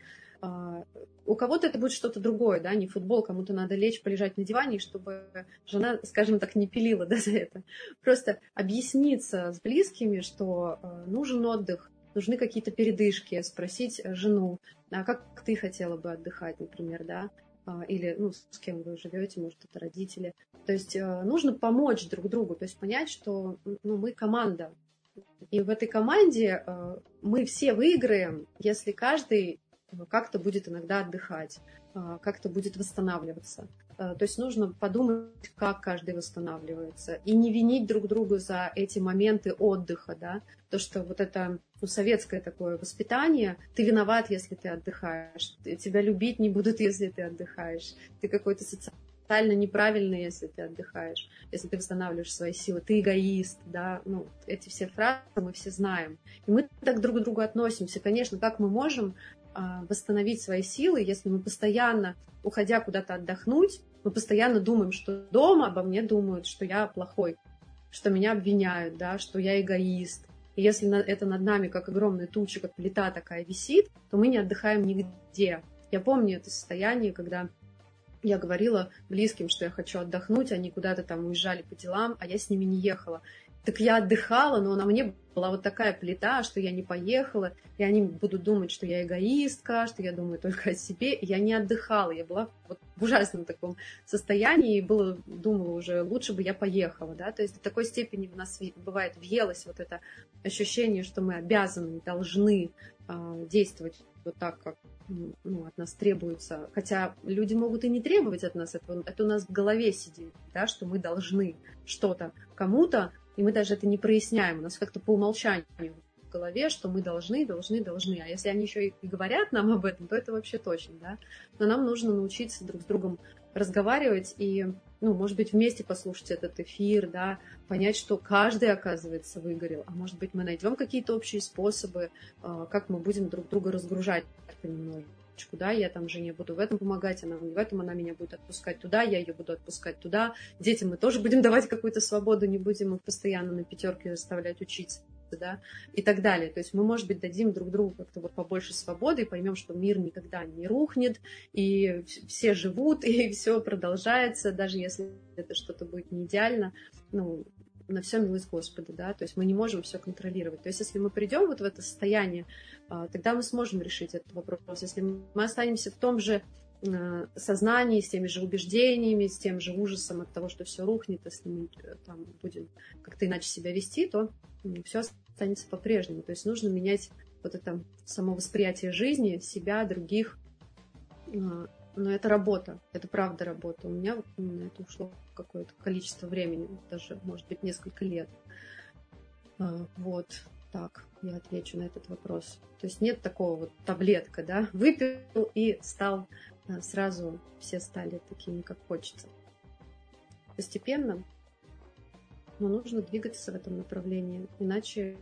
У кого-то это будет что-то другое, да, не футбол, кому-то надо лечь, полежать на диване, чтобы жена, скажем так, не пилила, да, за это. Просто объясниться с близкими, что нужен отдых, нужны какие-то передышки, спросить жену, а как ты хотела бы отдыхать, например, да, или ну, с кем вы живете, может, это родители. То есть нужно помочь друг другу, то есть понять, что ну, мы команда. И в этой команде мы все выиграем, если каждый как-то будет иногда отдыхать, как-то будет восстанавливаться. То есть нужно подумать, как каждый восстанавливается, и не винить друг друга за эти моменты отдыха, да, то, что вот это ну, советское такое воспитание, ты виноват, если ты отдыхаешь, тебя любить не будут, если ты отдыхаешь, ты какой-то социально неправильный, если ты отдыхаешь, если ты восстанавливаешь свои силы, ты эгоист, да, ну, эти все фразы мы все знаем, и мы так друг к другу относимся, конечно, как мы можем восстановить свои силы, если мы постоянно, уходя куда-то отдохнуть, мы постоянно думаем, что дома обо мне думают, что я плохой, что меня обвиняют, да, что я эгоист. И если это над нами как огромная туча, как плита такая висит, то мы не отдыхаем нигде. Я помню это состояние, когда я говорила близким, что я хочу отдохнуть, они куда-то там уезжали по делам, а я с ними не ехала. Так я отдыхала, но на мне была вот такая плита, что я не поехала, и они будут думать, что я эгоистка, что я думаю только о себе. И я не отдыхала, я была вот в ужасном таком состоянии, и было, думала уже, лучше бы я поехала, да, то есть до такой степени в нас бывает въелось вот это ощущение, что мы обязаны, должны э, действовать вот так, как ну, от нас требуется, хотя люди могут и не требовать от нас этого, это у нас в голове сидит, да, что мы должны что-то кому-то, и мы даже это не проясняем, у нас как-то по умолчанию в голове, что мы должны, должны, должны. А если они еще и говорят нам об этом, то это вообще точно, да. Но нам нужно научиться друг с другом разговаривать и, ну, может быть, вместе послушать этот эфир, да, понять, что каждый, оказывается, выгорел. А может быть, мы найдем какие-то общие способы, как мы будем друг друга разгружать понемножку. Да, я там жене буду в этом помогать, она в этом, она меня будет отпускать туда, я ее буду отпускать туда. Детям мы тоже будем давать какую-то свободу, не будем их постоянно на пятерке заставлять учиться, да, и так далее. То есть мы, может быть, дадим друг другу как-то вот побольше свободы и поймем, что мир никогда не рухнет, и все живут, и все продолжается, даже если это что-то будет не идеально, ну, на все милость Господа, да, то есть мы не можем все контролировать. То есть если мы придем вот в это состояние, тогда мы сможем решить этот вопрос. Если мы останемся в том же сознаний, с теми же убеждениями, с тем же ужасом от того, что все рухнет, если мы там будем как-то иначе себя вести, то все останется по-прежнему. То есть нужно менять вот это само восприятие жизни, себя, других. Но это работа, это правда работа. У меня на это ушло какое-то количество времени, даже, может быть, несколько лет. Вот так я отвечу на этот вопрос. То есть нет такого вот таблетка, да, выпил и стал, сразу все стали такими, как хочется. Постепенно, но нужно двигаться в этом направлении, иначе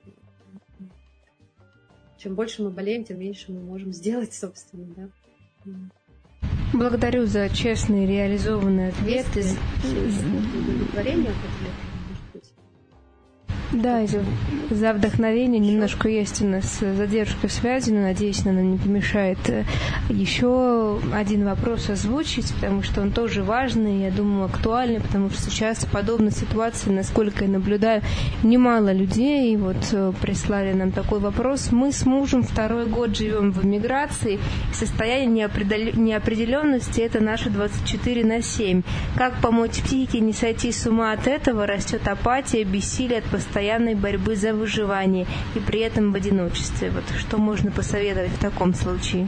чем больше мы болеем, тем меньше мы можем сделать, собственно, да. Благодарю за честный реализованный ответ. Есть удовлетворение от ответа, может быть. Да, и за, за вдохновение. Немножко есть у нас задержка в связи, но, надеюсь, она нам не помешает еще один вопрос озвучить, потому что он тоже важный, я думаю, актуальный, потому что сейчас в подобной ситуации, насколько я наблюдаю, немало людей вот прислали нам такой вопрос. Мы с мужем второй год живем в эмиграции, и состояние неопределенности – это наше двадцать четыре на семь. Как помочь психике не сойти с ума от этого? Растет апатия, бессилие от постоянной борьбы за выживание и при этом в одиночестве. Вот что можно посоветовать в таком случае?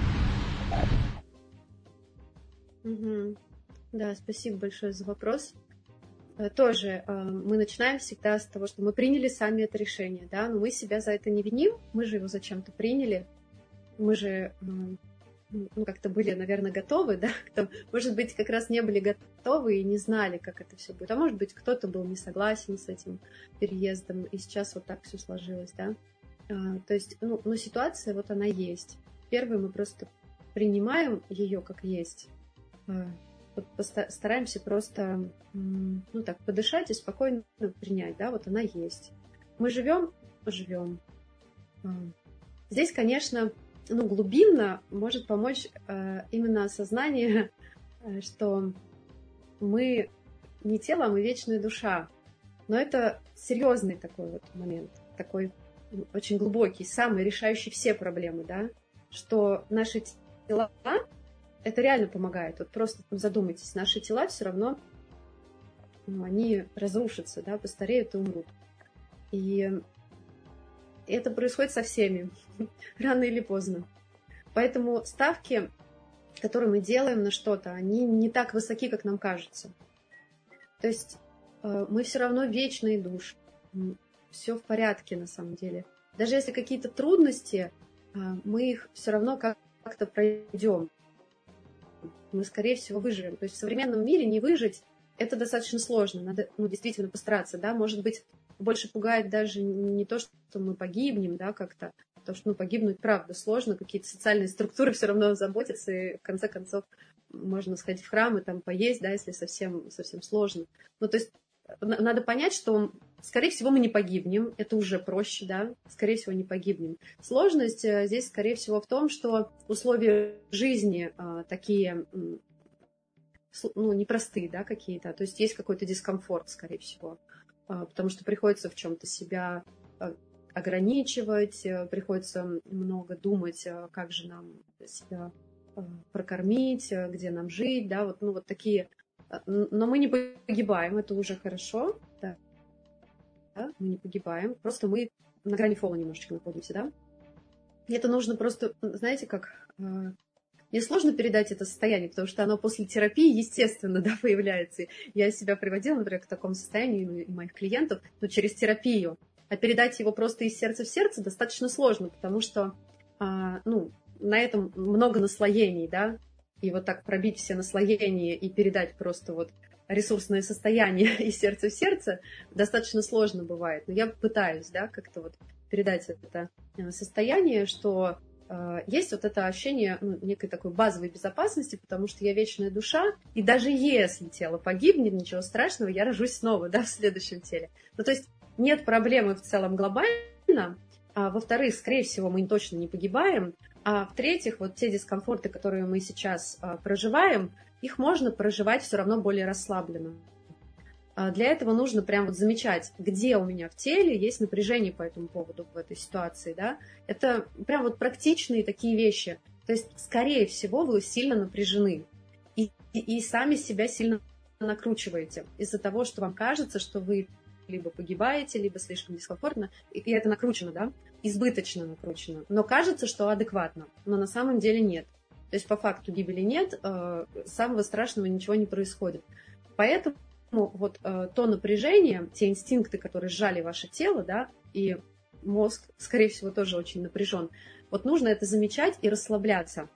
Угу. Да, спасибо большое за вопрос. Тоже мы начинаем всегда с того, что мы приняли сами это решение, да, но мы себя за это не виним, мы же его зачем-то приняли, мы же ну, как-то были, наверное, готовы, да, кто, может быть, как раз не были готовы и не знали, как это все будет, а может быть, кто-то был не согласен с этим переездом, и сейчас вот так все сложилось, да, а, то есть, ну, но ситуация вот она есть. Первое, мы просто принимаем ее как есть, а, вот стараемся просто, ну, так, подышать и спокойно принять, да, вот она есть. Мы живем, живем. А, здесь, конечно, ну, глубинно может помочь э, именно осознание, э, что мы не тело, а мы вечная душа. Но это серьезный такой вот момент, такой очень глубокий, самый решающий все проблемы, да, что наши тела, это реально помогает. Вот просто задумайтесь, наши тела все равно, ну, они разрушатся, да, постареют и умрут. И это происходит со всеми, рано или поздно. Поэтому ставки, которые мы делаем на что-то, они не так высоки, как нам кажется. То есть мы все равно вечные души. Все в порядке на самом деле. Даже если какие-то трудности, мы их все равно как-то пройдем. Мы, скорее всего, выживем. То есть в современном мире не выжить – это достаточно сложно. Надо, ну, действительно постараться, да. Может быть, больше пугает даже не то, что мы погибнем, да, как-то, потому что, ну, погибнуть, правда, сложно, какие-то социальные структуры все равно заботятся, и в конце концов можно сходить в храм и там поесть, да, если совсем, совсем сложно. Ну, то есть надо понять, что, скорее всего, мы не погибнем, это уже проще, да, скорее всего, не погибнем. Сложность здесь, скорее всего, в том, что условия жизни а, такие, ну, непростые, да, какие-то, то есть есть какой-то дискомфорт, скорее всего. Потому что приходится в чем-то себя ограничивать, приходится много думать, как же нам себя прокормить, где нам жить, да, вот, ну, вот такие. Но мы не погибаем, это уже хорошо, да, да, мы не погибаем, просто мы на грани фола немножечко находимся, да. И это нужно просто, знаете, как... Мне сложно передать это состояние, потому что оно после терапии, естественно, да, появляется. Я себя приводила, например, к такому состоянию и моих клиентов, но через терапию. А передать его просто из сердца в сердце достаточно сложно, потому что, а, ну, на этом много наслоений, да, и вот так пробить все наслоения и передать просто вот ресурсное состояние из сердца в сердце достаточно сложно бывает. Но я пытаюсь, да, как-то вот передать это состояние, что есть вот это ощущение, ну, некой такой базовой безопасности, потому что я вечная душа, и даже если тело погибнет, ничего страшного, я рожусь снова, да, в следующем теле. Ну, то есть нет проблемы в целом глобально, а во-вторых, скорее всего, мы точно не погибаем, а в-третьих, вот те дискомфорты, которые мы сейчас а, проживаем, их можно проживать все равно более расслабленно. Для этого нужно прям вот замечать, где у меня в теле есть напряжение по этому поводу в этой ситуации, да. Это прям вот практичные такие вещи. То есть, скорее всего, вы сильно напряжены и, и, и сами себя сильно накручиваете из-за того, что вам кажется, что вы либо погибаете, либо слишком дискомфортно, и, и это накручено, да, избыточно накручено, но кажется, что адекватно, но на самом деле нет. То есть по факту гибели нет, э, самого страшного ничего не происходит. Поэтому вот э, то напряжение, те инстинкты, которые сжали ваше тело, да, и мозг, скорее всего, тоже очень напряжен, вот нужно это замечать и расслабляться.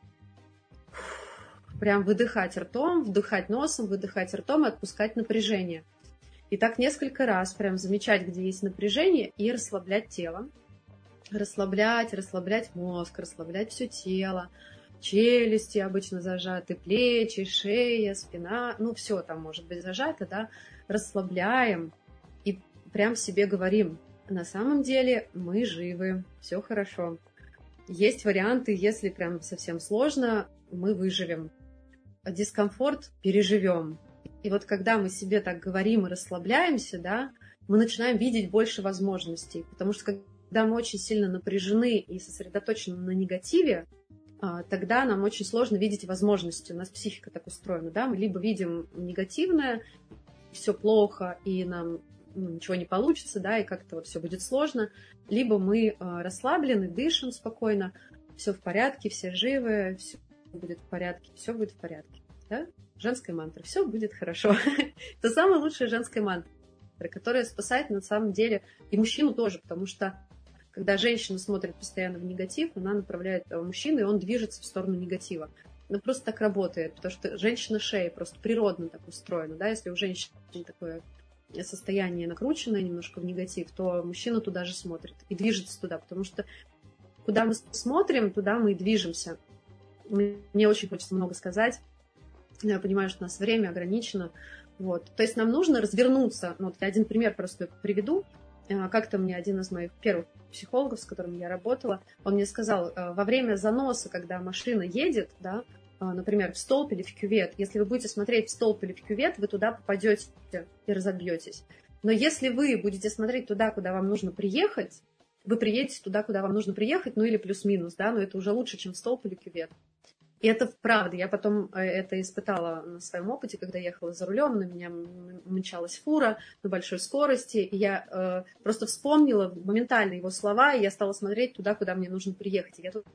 Прям выдыхать ртом, вдыхать носом, выдыхать ртом и отпускать напряжение. И так несколько раз прям замечать, где есть напряжение, и расслаблять тело. Расслаблять, расслаблять мозг, расслаблять все тело. Челюсти обычно зажаты, плечи, шея, спина. Ну, все там может быть зажато, да. Расслабляем и прям себе говорим: на самом деле мы живы, все хорошо. Есть варианты, если прям совсем сложно, мы выживем. Дискомфорт переживем. И вот когда мы себе так говорим и расслабляемся, да, мы начинаем видеть больше возможностей. Потому что когда мы очень сильно напряжены и сосредоточены на негативе, тогда нам очень сложно видеть возможности. У нас психика так устроена, да, мы либо видим негативное, все плохо, и нам ну, ничего не получится, да, и как-то вот все будет сложно, либо мы расслаблены, дышим спокойно, все в порядке, все живы, все будет в порядке, все будет в порядке, да? Женская мантра. Все будет хорошо. Это самая лучшая женская мантра, которая спасает на самом деле и мужчину тоже, потому что когда женщина смотрит постоянно в негатив, она направляет мужчину, и он движется в сторону негатива. Ну, просто так работает, потому что женщина шея просто природно так устроена, да, если у женщины такое состояние накрученное немножко в негатив, то мужчина туда же смотрит и движется туда, потому что куда мы смотрим, туда мы и движемся. Мне очень хочется много сказать. Я понимаю, что у нас время ограничено. Вот. То есть нам нужно развернуться. Ну, вот я один пример просто приведу. Как-то мне один из моих первых психологов, с которым я работала, он мне сказал, во время заноса, когда машина едет, да, например, в столб или в кювет, если вы будете смотреть в столб или в кювет, вы туда попадете и разобьетесь. Но если вы будете смотреть туда, куда вам нужно приехать, вы приедете туда, куда вам нужно приехать, ну или плюс-минус, да, но это уже лучше, чем в столб или кювет. И это правда. Я потом это испытала на своем опыте, когда ехала за рулем, на меня мчалась фура на большой скорости, и я э, просто вспомнила моментально его слова, и я стала смотреть туда, куда мне нужно приехать. И я тут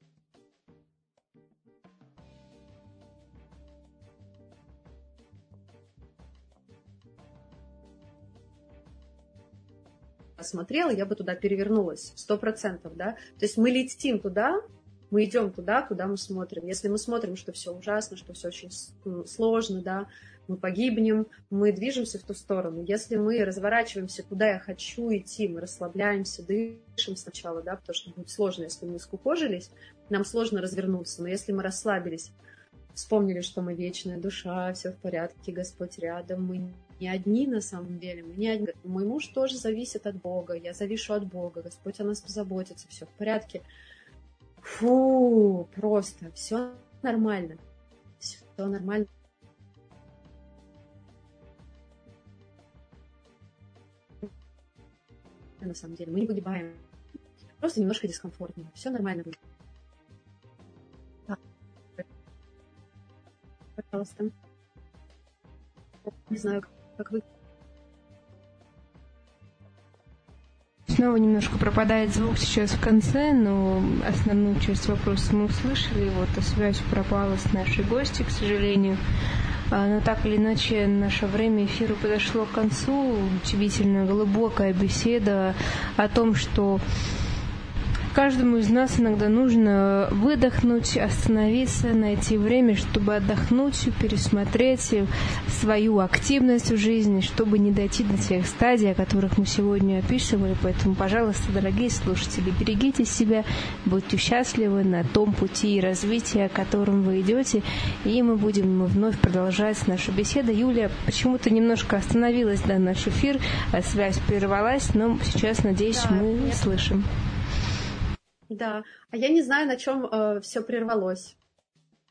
смотрела, я бы туда перевернулась, сто процентов, да. То есть мы летим туда, мы идем туда, куда мы смотрим. Если мы смотрим, что все ужасно, что все очень сложно, да, мы погибнем, мы движемся в ту сторону. Если мы разворачиваемся, куда я хочу идти, мы расслабляемся, дышим сначала, да, потому что будет сложно, если мы скукожились, нам сложно развернуться. Но если мы расслабились, вспомнили, что мы вечная душа, все в порядке, Господь рядом, мы не одни на самом деле, мы не одни. Мой муж тоже зависит от Бога, я завишу от Бога, Господь о нас позаботится, все в порядке. Фу, просто все нормально, все нормально. На самом деле мы не погибаем, просто немножко дискомфортнее, все нормально будет. Да. Пожалуйста. Не знаю, как вы. Снова немножко пропадает звук сейчас в конце, но основную часть вопроса мы услышали. Вот, а связь пропала с нашей гостьей, к сожалению. Но так или иначе, наше время эфира подошло к концу. Удивительно глубокая беседа о том, что каждому из нас иногда нужно выдохнуть, остановиться, найти время, чтобы отдохнуть, пересмотреть свою активность в жизни, чтобы не дойти до тех стадий, о которых мы сегодня описывали. Поэтому, пожалуйста, дорогие слушатели, берегите себя, будьте счастливы на том пути развития, которым вы идете, и мы будем вновь продолжать нашу беседу. Юлия почему-то немножко остановилась, да, наш эфир, связь прервалась, но сейчас, надеюсь, да, мы нет. слышим. Да, а я не знаю, на чем э, все прервалось.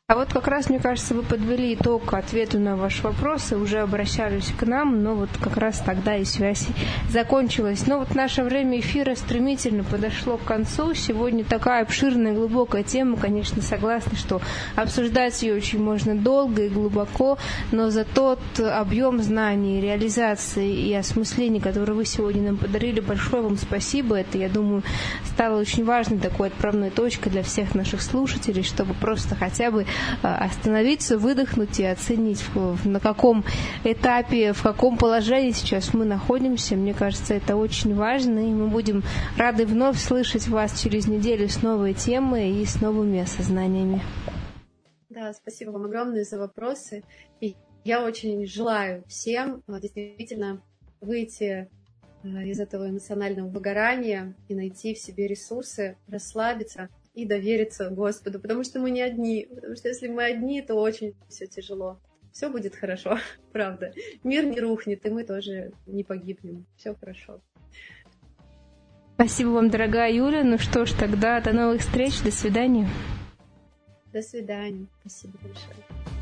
А вот как раз, мне кажется, вы подвели итог ответу на ваш вопрос и уже обращались к нам, но вот как раз тогда и связь закончилась. Но вот наше время эфира стремительно подошло к концу. Сегодня такая обширная, глубокая тема, конечно, согласна, что обсуждать ее очень можно долго и глубоко, но за тот объем знаний, реализации и осмысления, который вы сегодня нам подарили, большое вам спасибо. Это, я думаю, стало очень важной такой отправной точкой для всех наших слушателей, чтобы просто хотя бы остановиться, выдохнуть и оценить, на каком этапе, в каком положении сейчас мы находимся. Мне кажется, это очень важно, и мы будем рады вновь слышать вас через неделю с новой темой и с новыми осознаниями. Да, спасибо вам огромное за вопросы. И я очень желаю всем действительно выйти из этого эмоционального выгорания и найти в себе ресурсы, расслабиться и довериться Господу, потому что мы не одни, потому что если мы одни, то очень все тяжело. Все будет хорошо, правда. Мир не рухнет, и мы тоже не погибнем. Все хорошо. Спасибо вам, дорогая Юля. Ну что ж, тогда до новых встреч, до свидания. До свидания. Спасибо большое.